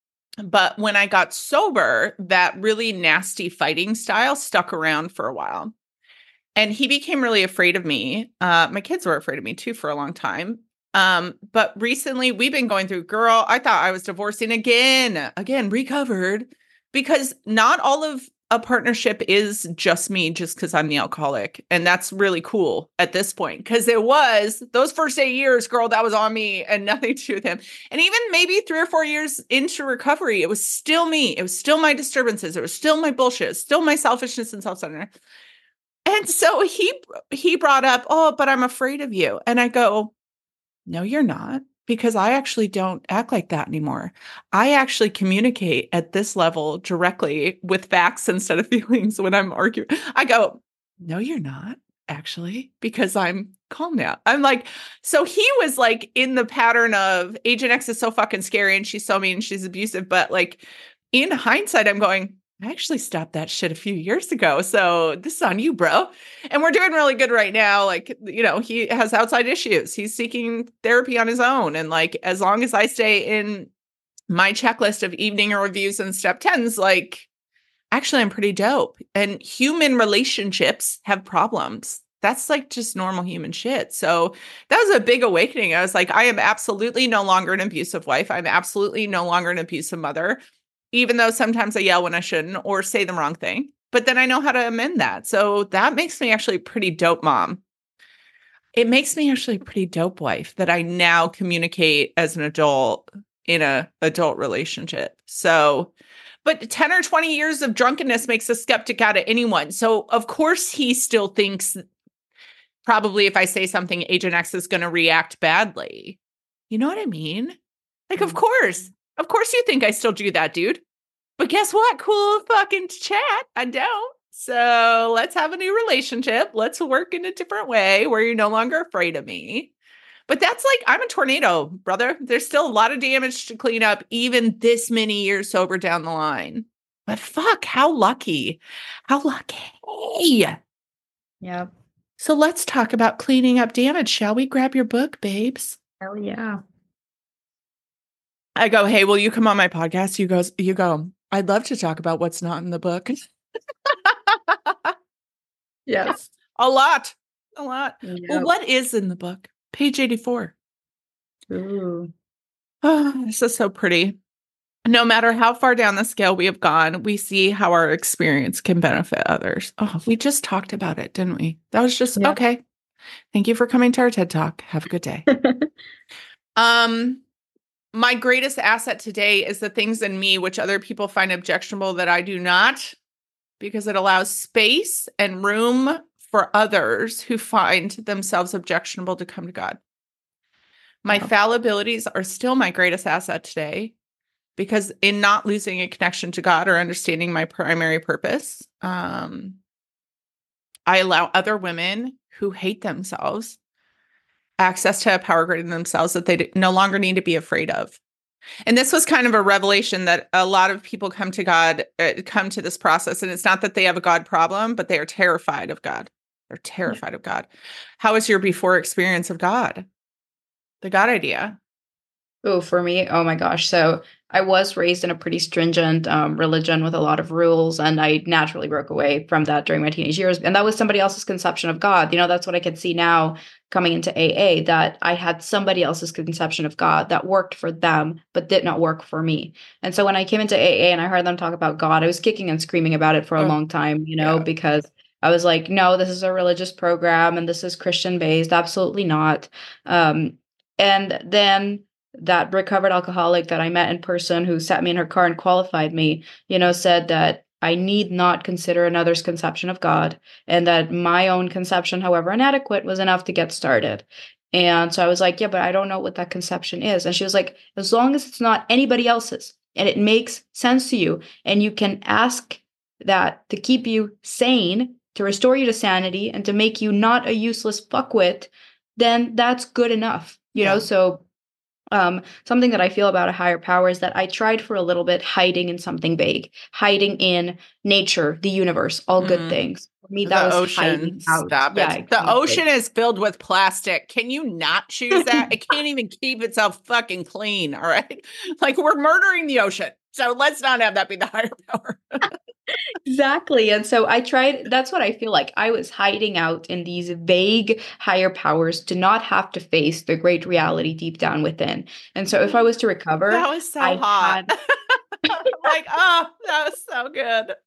But when I got sober, that really nasty fighting style stuck around for a while. And he became really afraid of me. Uh, my kids were afraid of me too for a long time. Um, but recently we've been going through, girl, I thought I was divorcing again, again, recovered, because not all of a partnership is just me just because I'm the alcoholic. And that's really cool at this point, because it was those first eight years, girl, that was on me and nothing to do with him. And even maybe three or four years into recovery, it was still me. It was still my disturbances. It was still my bullshit, still my selfishness and self-centeredness. And so he he brought up, oh, but I'm afraid of you. And I go, no, you're not, because I actually don't act like that anymore. I actually communicate at this level directly with facts instead of feelings when I'm arguing. I go, no, you're not actually, because I'm calm now. I'm like, so he was like in the pattern of Agent X is so fucking scary and she's so mean, she's abusive. But like in hindsight, I'm going, I actually stopped that shit a few years ago. So this is on you, bro. And we're doing really good right now. Like, you know, he has outside issues. He's seeking therapy on his own. And like, as long as I stay in my checklist of evening reviews and step tens, like, actually, I'm pretty dope. And human relationships have problems. That's like just normal human shit. So that was a big awakening. I was like, I am absolutely no longer an abusive wife. I'm absolutely no longer an abusive mother, even though sometimes I yell when I shouldn't or say the wrong thing. But then I know how to amend that. So that makes me actually a pretty dope mom. It makes me actually a pretty dope wife that I now communicate as an adult in a adult relationship. So, but ten or twenty years of drunkenness makes a skeptic out of anyone. So of course he still thinks probably if I say something, Agent X is going to react badly. You know what I mean? Like, of course, of course you think I still do that, dude. But guess what? Cool fucking chat. I don't. So let's have a new relationship. Let's work in a different way where you're no longer afraid of me. But that's like, I'm a tornado, brother. There's still a lot of damage to clean up, even this many years sober down the line. But fuck, how lucky. How lucky. Yeah. So let's talk about cleaning up damage. Shall we? Grab your book, babes. Hell yeah. I go, hey, will you come on my podcast? You goes, you go, I'd love to talk about what's not in the book. Yes. A lot. A lot. Well, Yep. what is in the book? Page eighty-four. Ooh. Oh, this is so pretty. No matter how far down the scale we have gone, we see how our experience can benefit others. Oh, we just talked about it, didn't we? That was just Yeah. okay. Thank you for coming to our TED Talk. Have a good day. Um, my greatest asset today is the things in me which other people find objectionable that I do not, because it allows space and room for others who find themselves objectionable to come to God. My Wow. fallibilities are still my greatest asset today, because in not losing a connection to God or understanding my primary purpose, um, I allow other women who hate themselves access to a power greater than themselves that they no longer need to be afraid of. And this was kind of a revelation that a lot of people come to God, uh, come to this process. And it's not that they have a God problem, but they are terrified of God. They're Yeah. terrified of God. How was your before experience of God? The God idea. Oh, for me, oh my gosh. So I was raised in a pretty stringent um, religion with a lot of rules, and I naturally broke away from that during my teenage years. And that was somebody else's conception of God. You know, that's what I could see now coming into A A, that I had somebody else's conception of God that worked for them, but did not work for me. And so when I came into A A and I heard them talk about God, I was kicking and screaming about it for a Oh, long time, you know, yeah. because I was like, no, this is a religious program and this is Christian based. Absolutely not. Um, and then that recovered alcoholic that I met in person who sat me in her car and qualified me, you know, said that I need not consider another's conception of God, and that my own conception, however inadequate, was enough to get started. And so I was like, yeah, but I don't know what that conception is. And she was like, as long as it's not anybody else's and it makes sense to you, and you can ask that to keep you sane, to restore you to sanity, and to make you not a useless fuckwit, then that's good enough. You know, Yeah. so um, something that I feel about a higher power is that I tried for a little bit hiding in something vague, hiding in nature, the universe, all good Mm. things. For me, that The was ocean. hiding out. Stop Yeah, it. The exactly. ocean is filled with plastic. Can you not choose that? It can't even keep itself fucking clean. All right. Like, we're murdering the ocean. So let's not have that be the higher power. Exactly. And so I tried, that's what I feel like. I was hiding out in these vague higher powers to not have to face the great reality deep down within. And so if I was to recover, That was so I hot. had Like, oh, that was so good.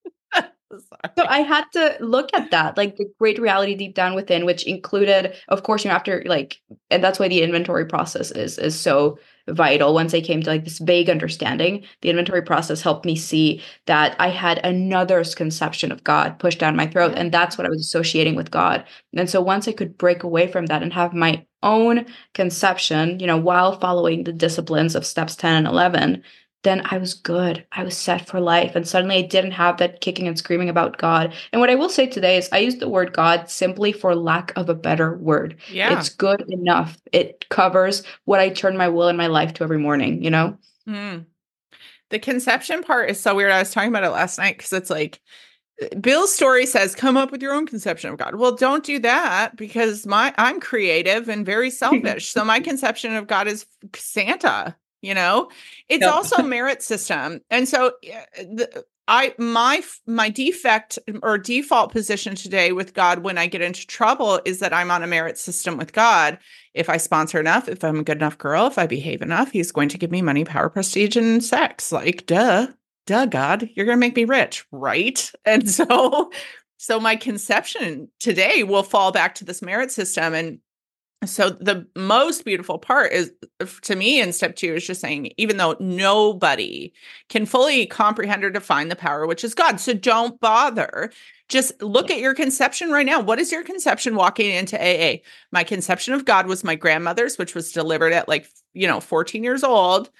So Sorry. I had to look at that, like the great reality deep down within, which included, of course, you know, after like, and that's why the inventory process is is so vital. Once I came to like this vague understanding, the inventory process helped me see that I had another's conception of God pushed down my throat, Yeah. and that's what I was associating with God. And so once I could break away from that and have my own conception, you know, while following the disciplines of steps ten and eleven, then I was good. I was set for life. And suddenly I didn't have that kicking and screaming about God. And what I will say today is I use the word God simply for lack of a better word. Yeah. It's good enough. It covers what I turn my will and my life to every morning, you know? Mm. The conception part is so weird. I was talking about it last night because it's like Bill's story says, come up with your own conception of God. Well, don't do that, because my I'm creative and very selfish. So my conception of God is Santa, you know? It's Yep. also merit system. And so uh, the, I my my defect or default position today with God when I get into trouble is that I'm on a merit system with God. If I sponsor enough, if I'm a good enough girl, if I behave enough, he's going to give me money, power, prestige, and sex. Like, duh. Duh, God, you're going to make me rich, right? And so, so my conception today will fall back to this merit system. And so the most beautiful part is, to me, in step two is just saying, even though nobody can fully comprehend or define the power, which is God, so don't bother. Just look Yeah. at your conception right now. What is your conception walking into A A? My conception of God was my grandmother's, which was delivered at like, you know, fourteen years old.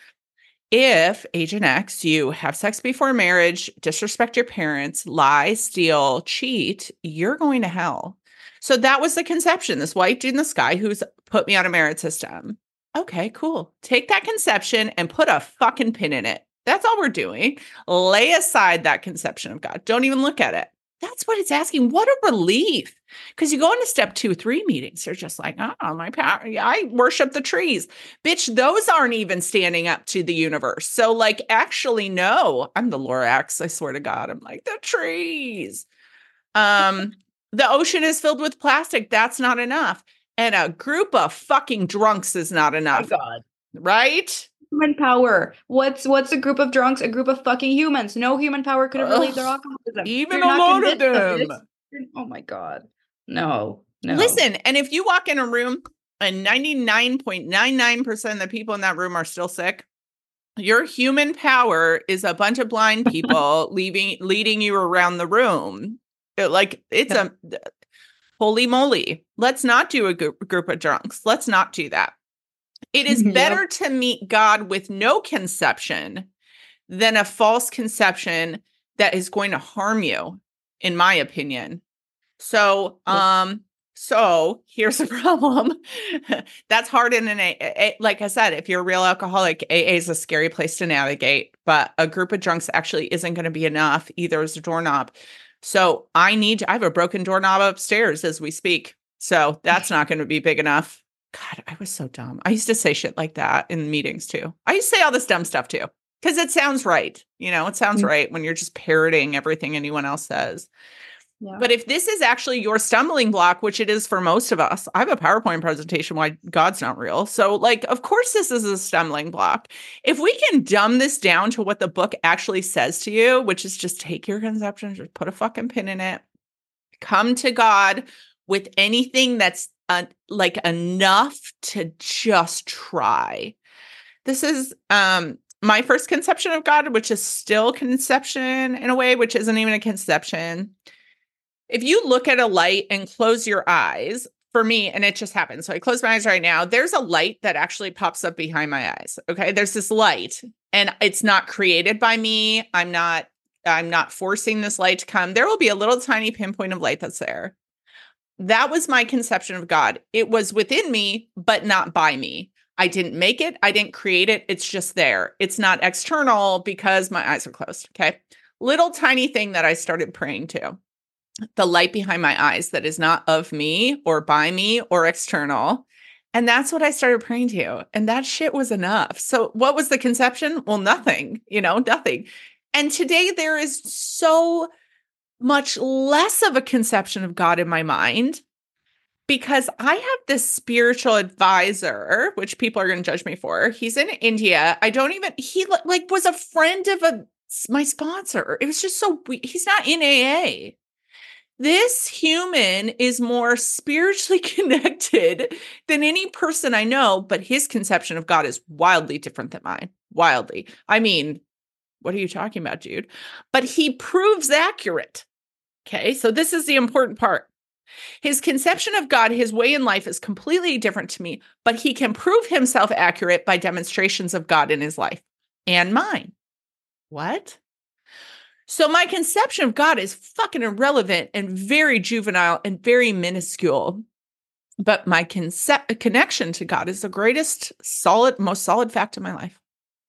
If Agent X, you have sex before marriage, disrespect your parents, lie, steal, cheat, you're going to hell. So that was the conception. This white dude in the sky who's put me on a merit system. Okay, cool. Take that conception and put a fucking pin in it. That's all we're doing. Lay aside that conception of God. Don't even look at it. That's what it's asking. What a relief. Because you go into step two, three meetings, they're just like, oh, my power. I worship the trees. Bitch, those aren't even standing up to the universe. So, like, actually, no, I'm the Lorax. I swear to God, I'm like the trees. Um, The ocean is filled with plastic. That's not enough. And a group of fucking drunks is not enough. My God. Right? Human power. What's what's a group of drunks? A group of fucking humans. No human power could have relieved their alcoholism. Even You're a not lot of convinced them. of this? Oh my God. No, no. Listen, and if you walk in a room and ninety-nine point nine nine percent of the people in that room are still sick, your human power is a bunch of blind people leaving, leading you around the room. It, like, it's a holy moly. Let's not do a group, group of drunks. Let's not do that. It is better yep. to meet God with no conception than a false conception that is going to harm you, in my opinion. So, um, so here's the problem. That's hard in an A A. Like I said, if you're a real alcoholic, A A is a scary place to navigate, but a group of drunks actually isn't going to be enough either as a doorknob. So I need to, I have a broken doorknob upstairs as we speak. So that's not going to be big enough. God, I was so dumb. I used to say shit like that in meetings too. I used to say all this dumb stuff too, because it sounds right. You know, it sounds mm-hmm. right when you're just parroting everything anyone else says. Yeah. But if this is actually your stumbling block, which it is for most of us, I have a PowerPoint presentation why God's not real. So, like, of course, this is a stumbling block. If we can dumb this down to what the book actually says to you, which is just take your conception, just put a fucking pin in it, come to God with anything that's uh, like enough to just try. This is um, my first conception of God, which is still conception in a way, which isn't even a conception. If you look at a light and close your eyes, for me, and it just happened. So I close my eyes right now. There's a light that actually pops up behind my eyes. Okay. There's this light and it's not created by me. I'm not, I'm not forcing this light to come. There will be a little tiny pinpoint of light that's there. That was my conception of God. It was within me, but not by me. I didn't make it. I didn't create it. It's just there. It's not external because my eyes are closed. Okay. Little tiny thing that I started praying to. The light behind my eyes that is not of me or by me or external. And that's what I started praying to. And that shit was enough. So what was the conception? Well, nothing, you know, nothing. And today there is so much less of a conception of God in my mind because I have this spiritual advisor, which people are going to judge me for. He's in India. I don't even, he like was a friend of a, my sponsor. It was just so, he's not in A A. This human is more spiritually connected than any person I know, but his conception of God is wildly different than mine. Wildly. I mean, what are you talking about, dude? But he proves accurate. Okay, so this is the important part. His conception of God, his way in life is completely different to me, but he can prove himself accurate by demonstrations of God in his life and mine. What? So my conception of God is fucking irrelevant and very juvenile and very minuscule. But my concept connection to God is the greatest, solid, most solid fact in my life.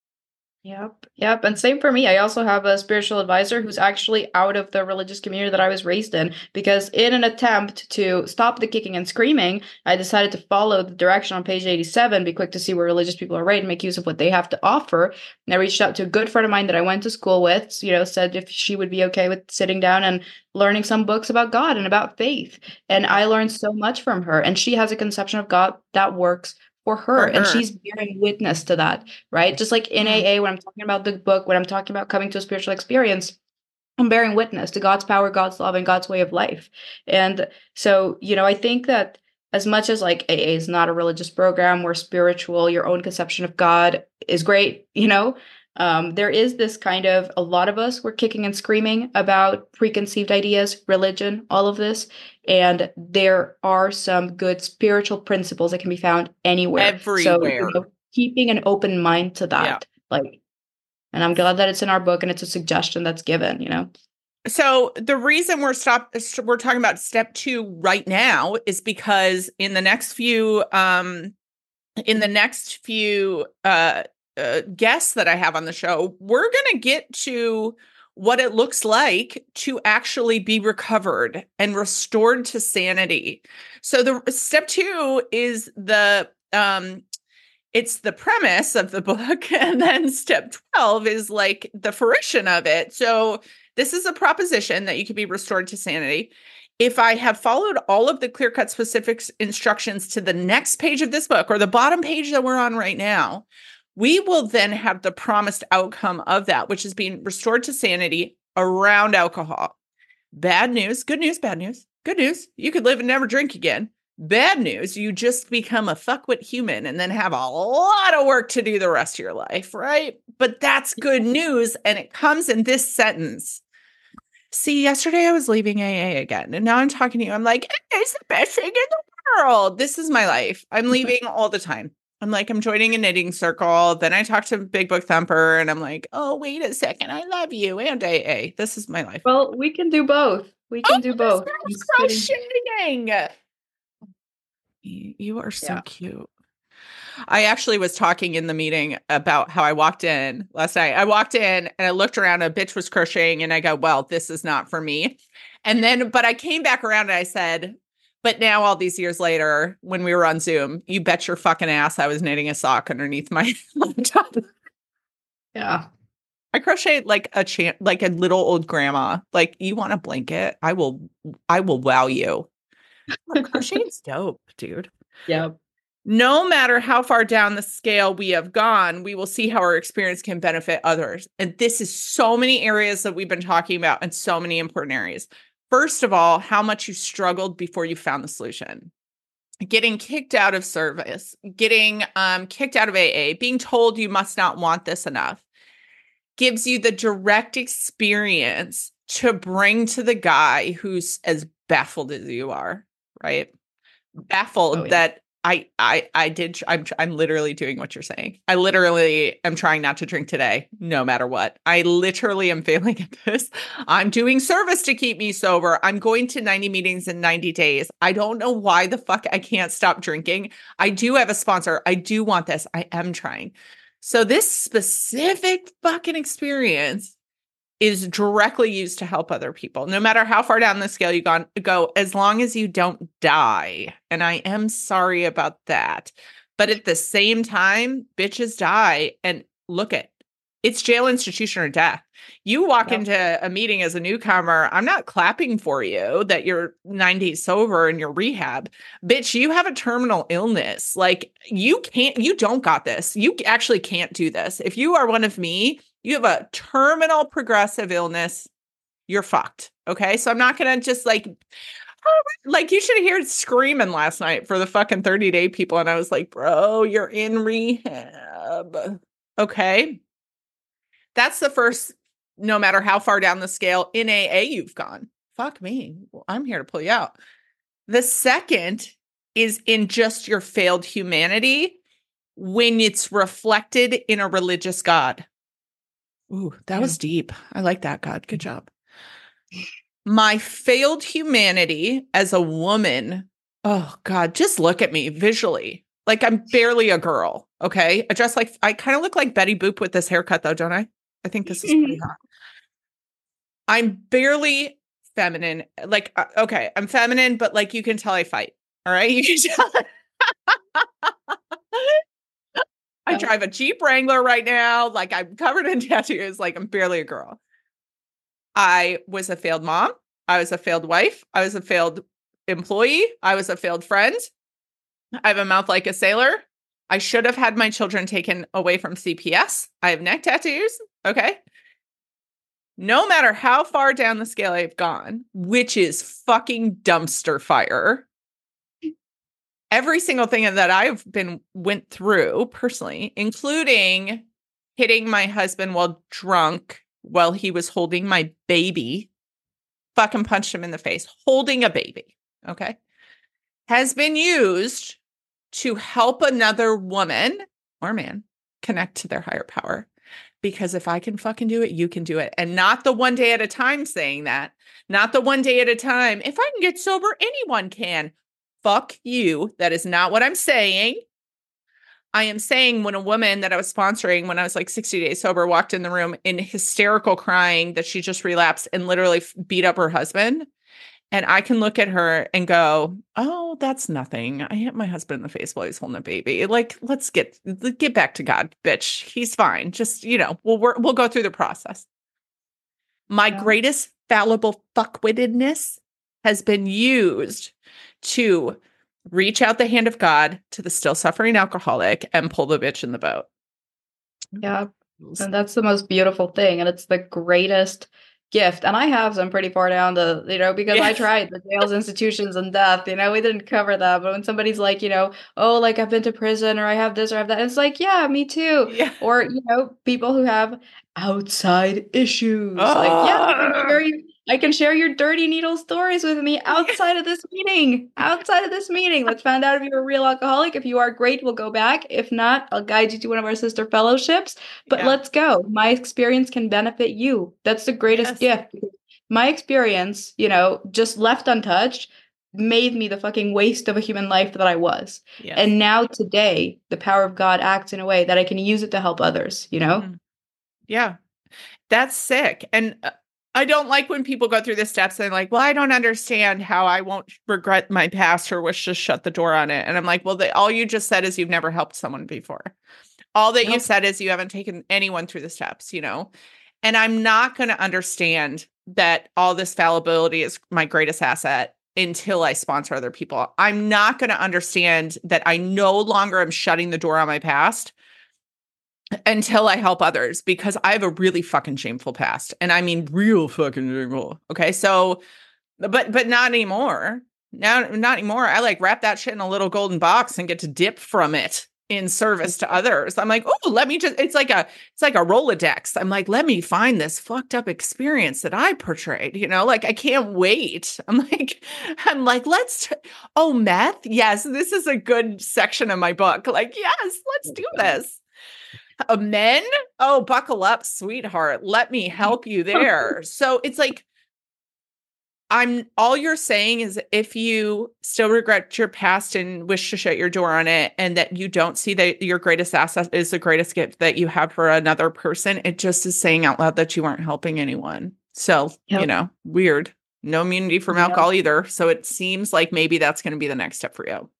Yep. Yep. And same for me. I also have a spiritual advisor who's actually out of the religious community that I was raised in, because in an attempt to stop the kicking and screaming, I decided to follow the direction on page eighty-seven, be quick to see where religious people are right and make use of what they have to offer. And I reached out to a good friend of mine that I went to school with, you know, said if she would be okay with sitting down and learning some books about God and about faith. And I learned so much from her. And she has a conception of God that works for her, for her. And she's bearing witness to that, right? Just like in A A, when I'm talking about the book, when I'm talking about coming to a spiritual experience, I'm bearing witness to God's power, God's love, and God's way of life. And so, you know, I think that as much as like A A is not a religious program or spiritual, your own conception of God is great, you know, um, there is this kind of, a lot of us were kicking and screaming about preconceived ideas, religion, all of this. And there are some good spiritual principles that can be found anywhere. Everywhere. So, you know, keeping an open mind to that, yeah. like, and I'm glad that it's in our book and it's a suggestion that's given, you know. So the reason we're stop we're talking about step two right now is because in the next few um in the next few uh, uh guests that I have on the show, we're going to get to what it looks like to actually be recovered and restored to sanity. So the step two is the um it's the premise of the book, and then step twelve is like the fruition of it. So this is a proposition that you can be restored to sanity. if I have followed all of the clear-cut specific instructions to the next page of this book or the bottom page that we're on right now, we will then have the promised outcome of that, which is being restored to sanity around alcohol. Bad news, good news, bad news, good news. You could live and never drink again. Bad news, you just become a fuckwit human and then have a lot of work to do the rest of your life, right? But that's good news. And it comes in this sentence. See, yesterday I was leaving A A again, and now I'm talking to you. I'm like, it's the best thing in the world. This is my life. I'm leaving all the time. I'm like, I'm joining a knitting circle. Then I talk to Big Book Thumper, and I'm like, oh, wait a second. I love you and A A. This is my life. Well, we can do both. We can oh, do both. Crocheting. You, you are so Yeah. cute. I actually was talking in the meeting about how I walked in last night. I walked in and I looked around, a bitch was crocheting, and I go, well, this is not for me. And then, but I came back around and I said, but now all these years later, when we were on Zoom, you bet your fucking ass I was knitting a sock underneath my laptop. Yeah. I crochet like a chan- like a little old grandma. Like, you want a blanket? I will, I will wow you. Crocheting's dope, dude. Yep. No matter how far down the scale we have gone, we will see how our experience can benefit others. And this is so many areas that we've been talking about, and so many important areas. First of all, how much you struggled before you found the solution. Getting kicked out of service, getting um, kicked out of A A, being told you must not want this enough, gives you the direct experience to bring to the guy who's as baffled as you are, right? Baffled Oh, yeah. that I, I, I did. I'm, I'm literally doing what you're saying. I literally am trying not to drink today, no matter what. I literally am failing at this. I'm doing service to keep me sober. I'm going to ninety meetings in ninety days. I don't know why the fuck I can't stop drinking. I do have a sponsor. I do want this. I am trying. So this specific fucking experience is directly used to help other people, no matter how far down the scale you gone, go, as long as you don't die. And I am sorry about that. But at the same time, bitches die. And look at, it's jail, institution, or death. You walk Yep. into a meeting as a newcomer, I'm not clapping for you that you're nine days sober in your rehab. Bitch, you have a terminal illness. Like, you can't, you don't got this. You actually can't do this. If you are one of me, you have a terminal progressive illness, you're fucked. Okay. So I'm not going to just like, oh, like, you should have heard screaming last night for the fucking thirty day people. And I was like, bro, you're in rehab. Okay. That's the first, no matter how far down the scale in A A you've gone. Fuck me. Well, I'm here to pull you out. The second is in just your failed humanity when it's reflected in a religious God. Ooh, that Yeah. was deep. I like that, God. Good job. My failed humanity as a woman. Oh, God, just look at me visually. Like, I'm barely a girl. Okay. I dress like, I kind of look like Betty Boop with this haircut, though, don't I? I think this is pretty hot. I'm barely feminine. Like, uh, okay, I'm feminine, but like, you can tell I fight. All right. You can tell. I drive a Jeep Wrangler right now. Like, I'm covered in tattoos. Like, I'm barely a girl. I was a failed mom. I was a failed wife. I was a failed employee. I was a failed friend. I have a mouth like a sailor. I should have had my children taken away from C P S. I have neck tattoos. Okay. No matter how far down the scale I've gone, which is fucking dumpster fire, every single thing that I've been went through personally, including hitting my husband while drunk while he was holding my baby, fucking punched him in the face, holding a baby, okay, has been used to help another woman or man connect to their higher power. Because if I can fucking do it, you can do it. And not the one day at a time saying that. Not the one day at a time. If I can get sober, anyone can. Fuck you. That is not what I'm saying. I am saying when a woman that I was sponsoring when I was like sixty days sober walked in the room in hysterical crying that she just relapsed and literally beat up her husband. And I can look at her and go, oh, that's nothing. I hit my husband in the face while he's holding a baby. Like, let's get get back to God, bitch. He's fine. Just, you know, we'll work, we'll go through the process. My Yeah. greatest fallible fuckwittedness has been used to reach out the hand of God to the still suffering alcoholic and pull the bitch in the boat. Yeah. And that's the most beautiful thing. And it's the greatest gift. And I have some pretty far down the, you know, because Yeah. I tried the jails, institutions, and death. You know, we didn't cover that. But when somebody's like, you know, oh, like I've been to prison or I have this or I have that, it's like, yeah, me too. Yeah. Or, you know, people who have outside issues. Oh. Like, yeah, I can share you. I can share your dirty needle stories with me outside of this meeting. Outside of this meeting. Let's find out if you're a real alcoholic. If you are, great, we'll go back. If not, I'll guide you to one of our sister fellowships. But Yeah. let's go. My experience can benefit you. That's the greatest Yes. gift. My experience, you know, just left untouched, made me the fucking waste of a human life that I was. Yes. And now today, the power of God acts in a way that I can use it to help others, you know? Mm. Yeah. That's sick. And uh, I don't like when people go through the steps and they're like, well, I don't understand how I won't regret my past or wish to shut the door on it. And I'm like, well, the, all you just said is you've never helped someone before. All that Nope. you said is you haven't taken anyone through the steps, you know? And I'm not going to understand that all this fallibility is my greatest asset until I sponsor other people. I'm not going to understand that I no longer am shutting the door on my past until I help others, because I have a really fucking shameful past. And I mean, real fucking shameful. Okay. So, but, but not anymore. Now, not anymore. I like wrap that shit in a little golden box and get to dip from it in service to others. I'm like, oh, let me just, it's like a, it's like a Rolodex. I'm like, let me find this fucked up experience that I portrayed, you know, like, I can't wait. I'm like, I'm like, let's, t- oh, meth. Yes. This is a good section of my book. Like, yes, let's do this. Uh, men, oh, buckle up, sweetheart. Let me help you there. So it's like, I'm all you're saying is if you still regret your past and wish to shut your door on it, and that you don't see that your greatest asset is the greatest gift that you have for another person, it just is saying out loud that you aren't helping anyone. So, Yep. you know, weird. No immunity from Yep. alcohol either. So it seems like maybe that's going to be the next step for you.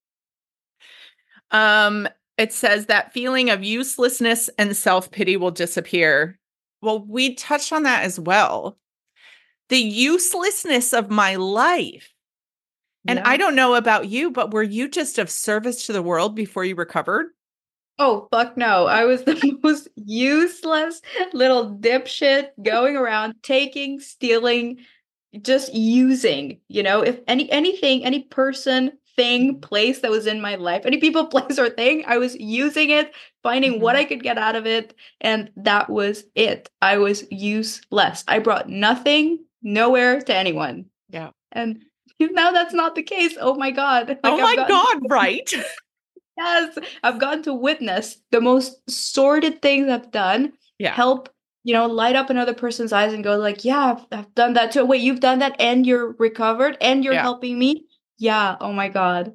Um, it says that feeling of uselessness and self-pity will disappear. Well, we touched on that as well. The uselessness of my life. And Yeah. I don't know about you, but were you just of service to the world before you recovered? Oh, fuck no. I was the most useless little dipshit going around taking, stealing, just using, you know, if any anything, any person, thing, place that was in my life, any people, place, or thing, I was using it, finding Mhm. what I could get out of it, and that was it. I was useless. I brought nothing, nowhere to anyone. Yeah. And now that's not the case. Oh my God. Like, Oh I've my gotten- God, right? Yes, I've gotten to witness the most sordid things I've done. Yeah. Help, you know, light up another person's eyes and go like, yeah, I've, I've done that too. Wait, you've done that and you're recovered and you're Yeah. helping me? Yeah. Oh my God.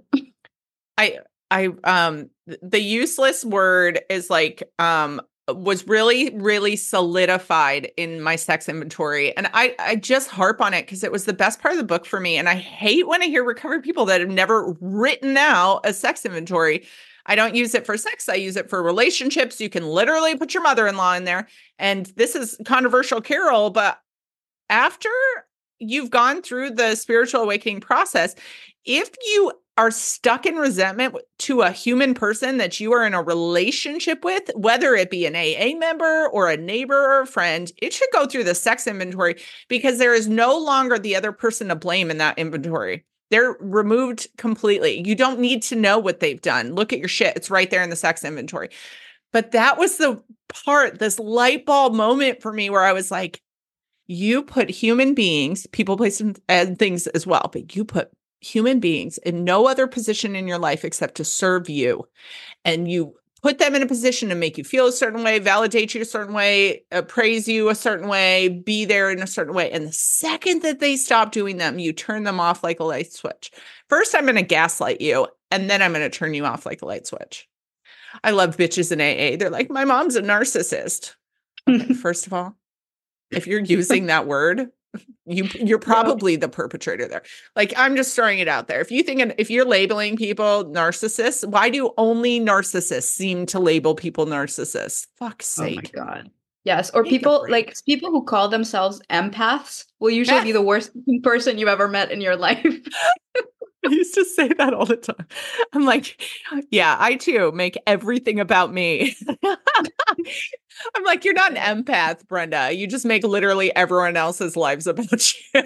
I I um th- the useless word is like um was really really solidified in my sex inventory, and I I just harp on it because it was the best part of the book for me. And I hate when I hear recovered people that have never written out a sex inventory. I don't use it for sex. I use it for relationships. You can literally put your mother-in-law in there. And this is controversial, Carol, but after you've gone through the spiritual awakening process, if you are stuck in resentment to a human person that you are in a relationship with, whether it be an A A member or a neighbor or a friend, it should go through the sex inventory, because there is no longer the other person to blame in that inventory. They're removed completely. You don't need to know what they've done. Look at your shit. It's right there in the sex inventory. But that was the part, this light bulb moment for me where I was like, you put human beings, people, places, and things as well, but you put human beings in no other position in your life except to serve you. And you put them in a position to make you feel a certain way, validate you a certain way, uh, praise you a certain way, be there in a certain way. And the second that they stop doing them, you turn them off like a light switch. First, I'm going to gaslight you, and then I'm going to turn you off like a light switch. I love bitches in A A. They're like, my mom's a narcissist. Okay, first of all, if you're using that word, you you're probably yeah. the perpetrator there. Like, I'm just throwing it out there. If you think, if you're labeling people narcissists, why do only narcissists seem to label people narcissists? Fuck's sake. Oh my God. Yes, or Take a people break. like people who call themselves empaths will usually be the worst person you've ever met in your life. I used to say that all the time. I'm like, yeah, I too make everything about me. I'm like, you're not an empath, Brenda. You just make literally everyone else's lives about you.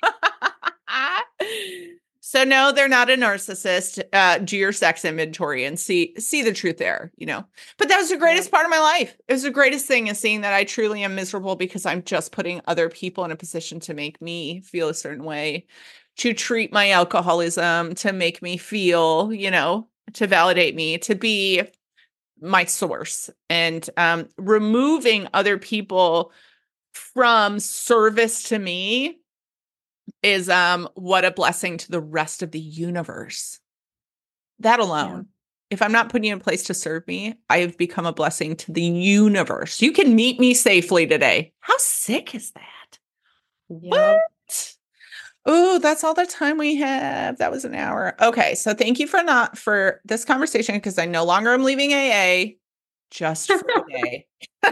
So no, they're not a narcissist. Uh, do your sex inventory and see see the truth there, you know. But that was the greatest part of my life. It was the greatest thing is seeing that I truly am miserable because I'm just putting other people in a position to make me feel a certain way, to treat my alcoholism, to make me feel, you know, to validate me, to be my source, and um, removing other people from service to me is um what a blessing to the rest of the universe. That alone. Yeah. If I'm not putting you in place to serve me, I have become a blessing to the universe. You can meet me safely today. How sick is that? Yeah. What? Oh, that's all the time we have. That was an hour. Okay, so thank you for not for this conversation because I no longer am leaving A A just for a day.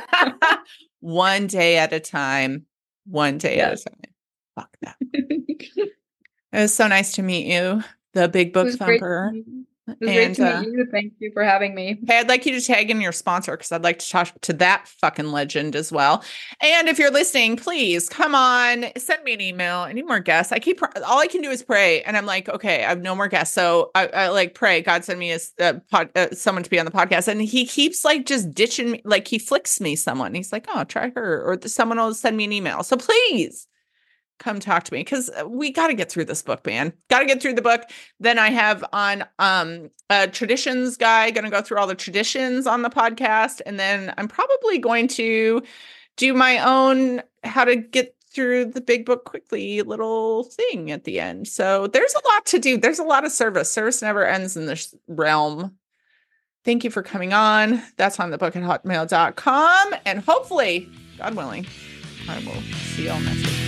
One day at a time. One day yeah. at a time. Fuck that. It was so nice to meet you, the Big Book Thumper. It was and, great to meet uh, you. Thank you for having me. Hey, I'd like you to tag in your sponsor because I'd like to talk to that fucking legend as well. And if you're listening, please come on, send me an email. I need more guests. I keep all I can do is pray, and I'm like, okay, I have no more guests. So I, I like pray. God send me a, a pod, uh, someone to be on the podcast, and he keeps like just ditching me. Like he flicks me someone. He's like, oh, try her, or someone will send me an email. So please. Come talk to me because we got to get through this book, man. Got to get through the book. Then I have on um, a traditions guy, going to go through all the traditions on the podcast. And then I'm probably going to do my own how to get through the big book quickly little thing at the end. So there's a lot to do. There's a lot of service. Service never ends in this realm. Thank you for coming on. That's on the book at hotmail dot com. And hopefully, God willing, I will see you all next week.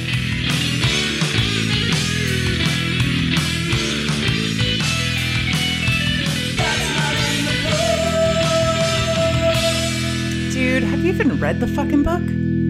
Dude, have you even read the fucking book?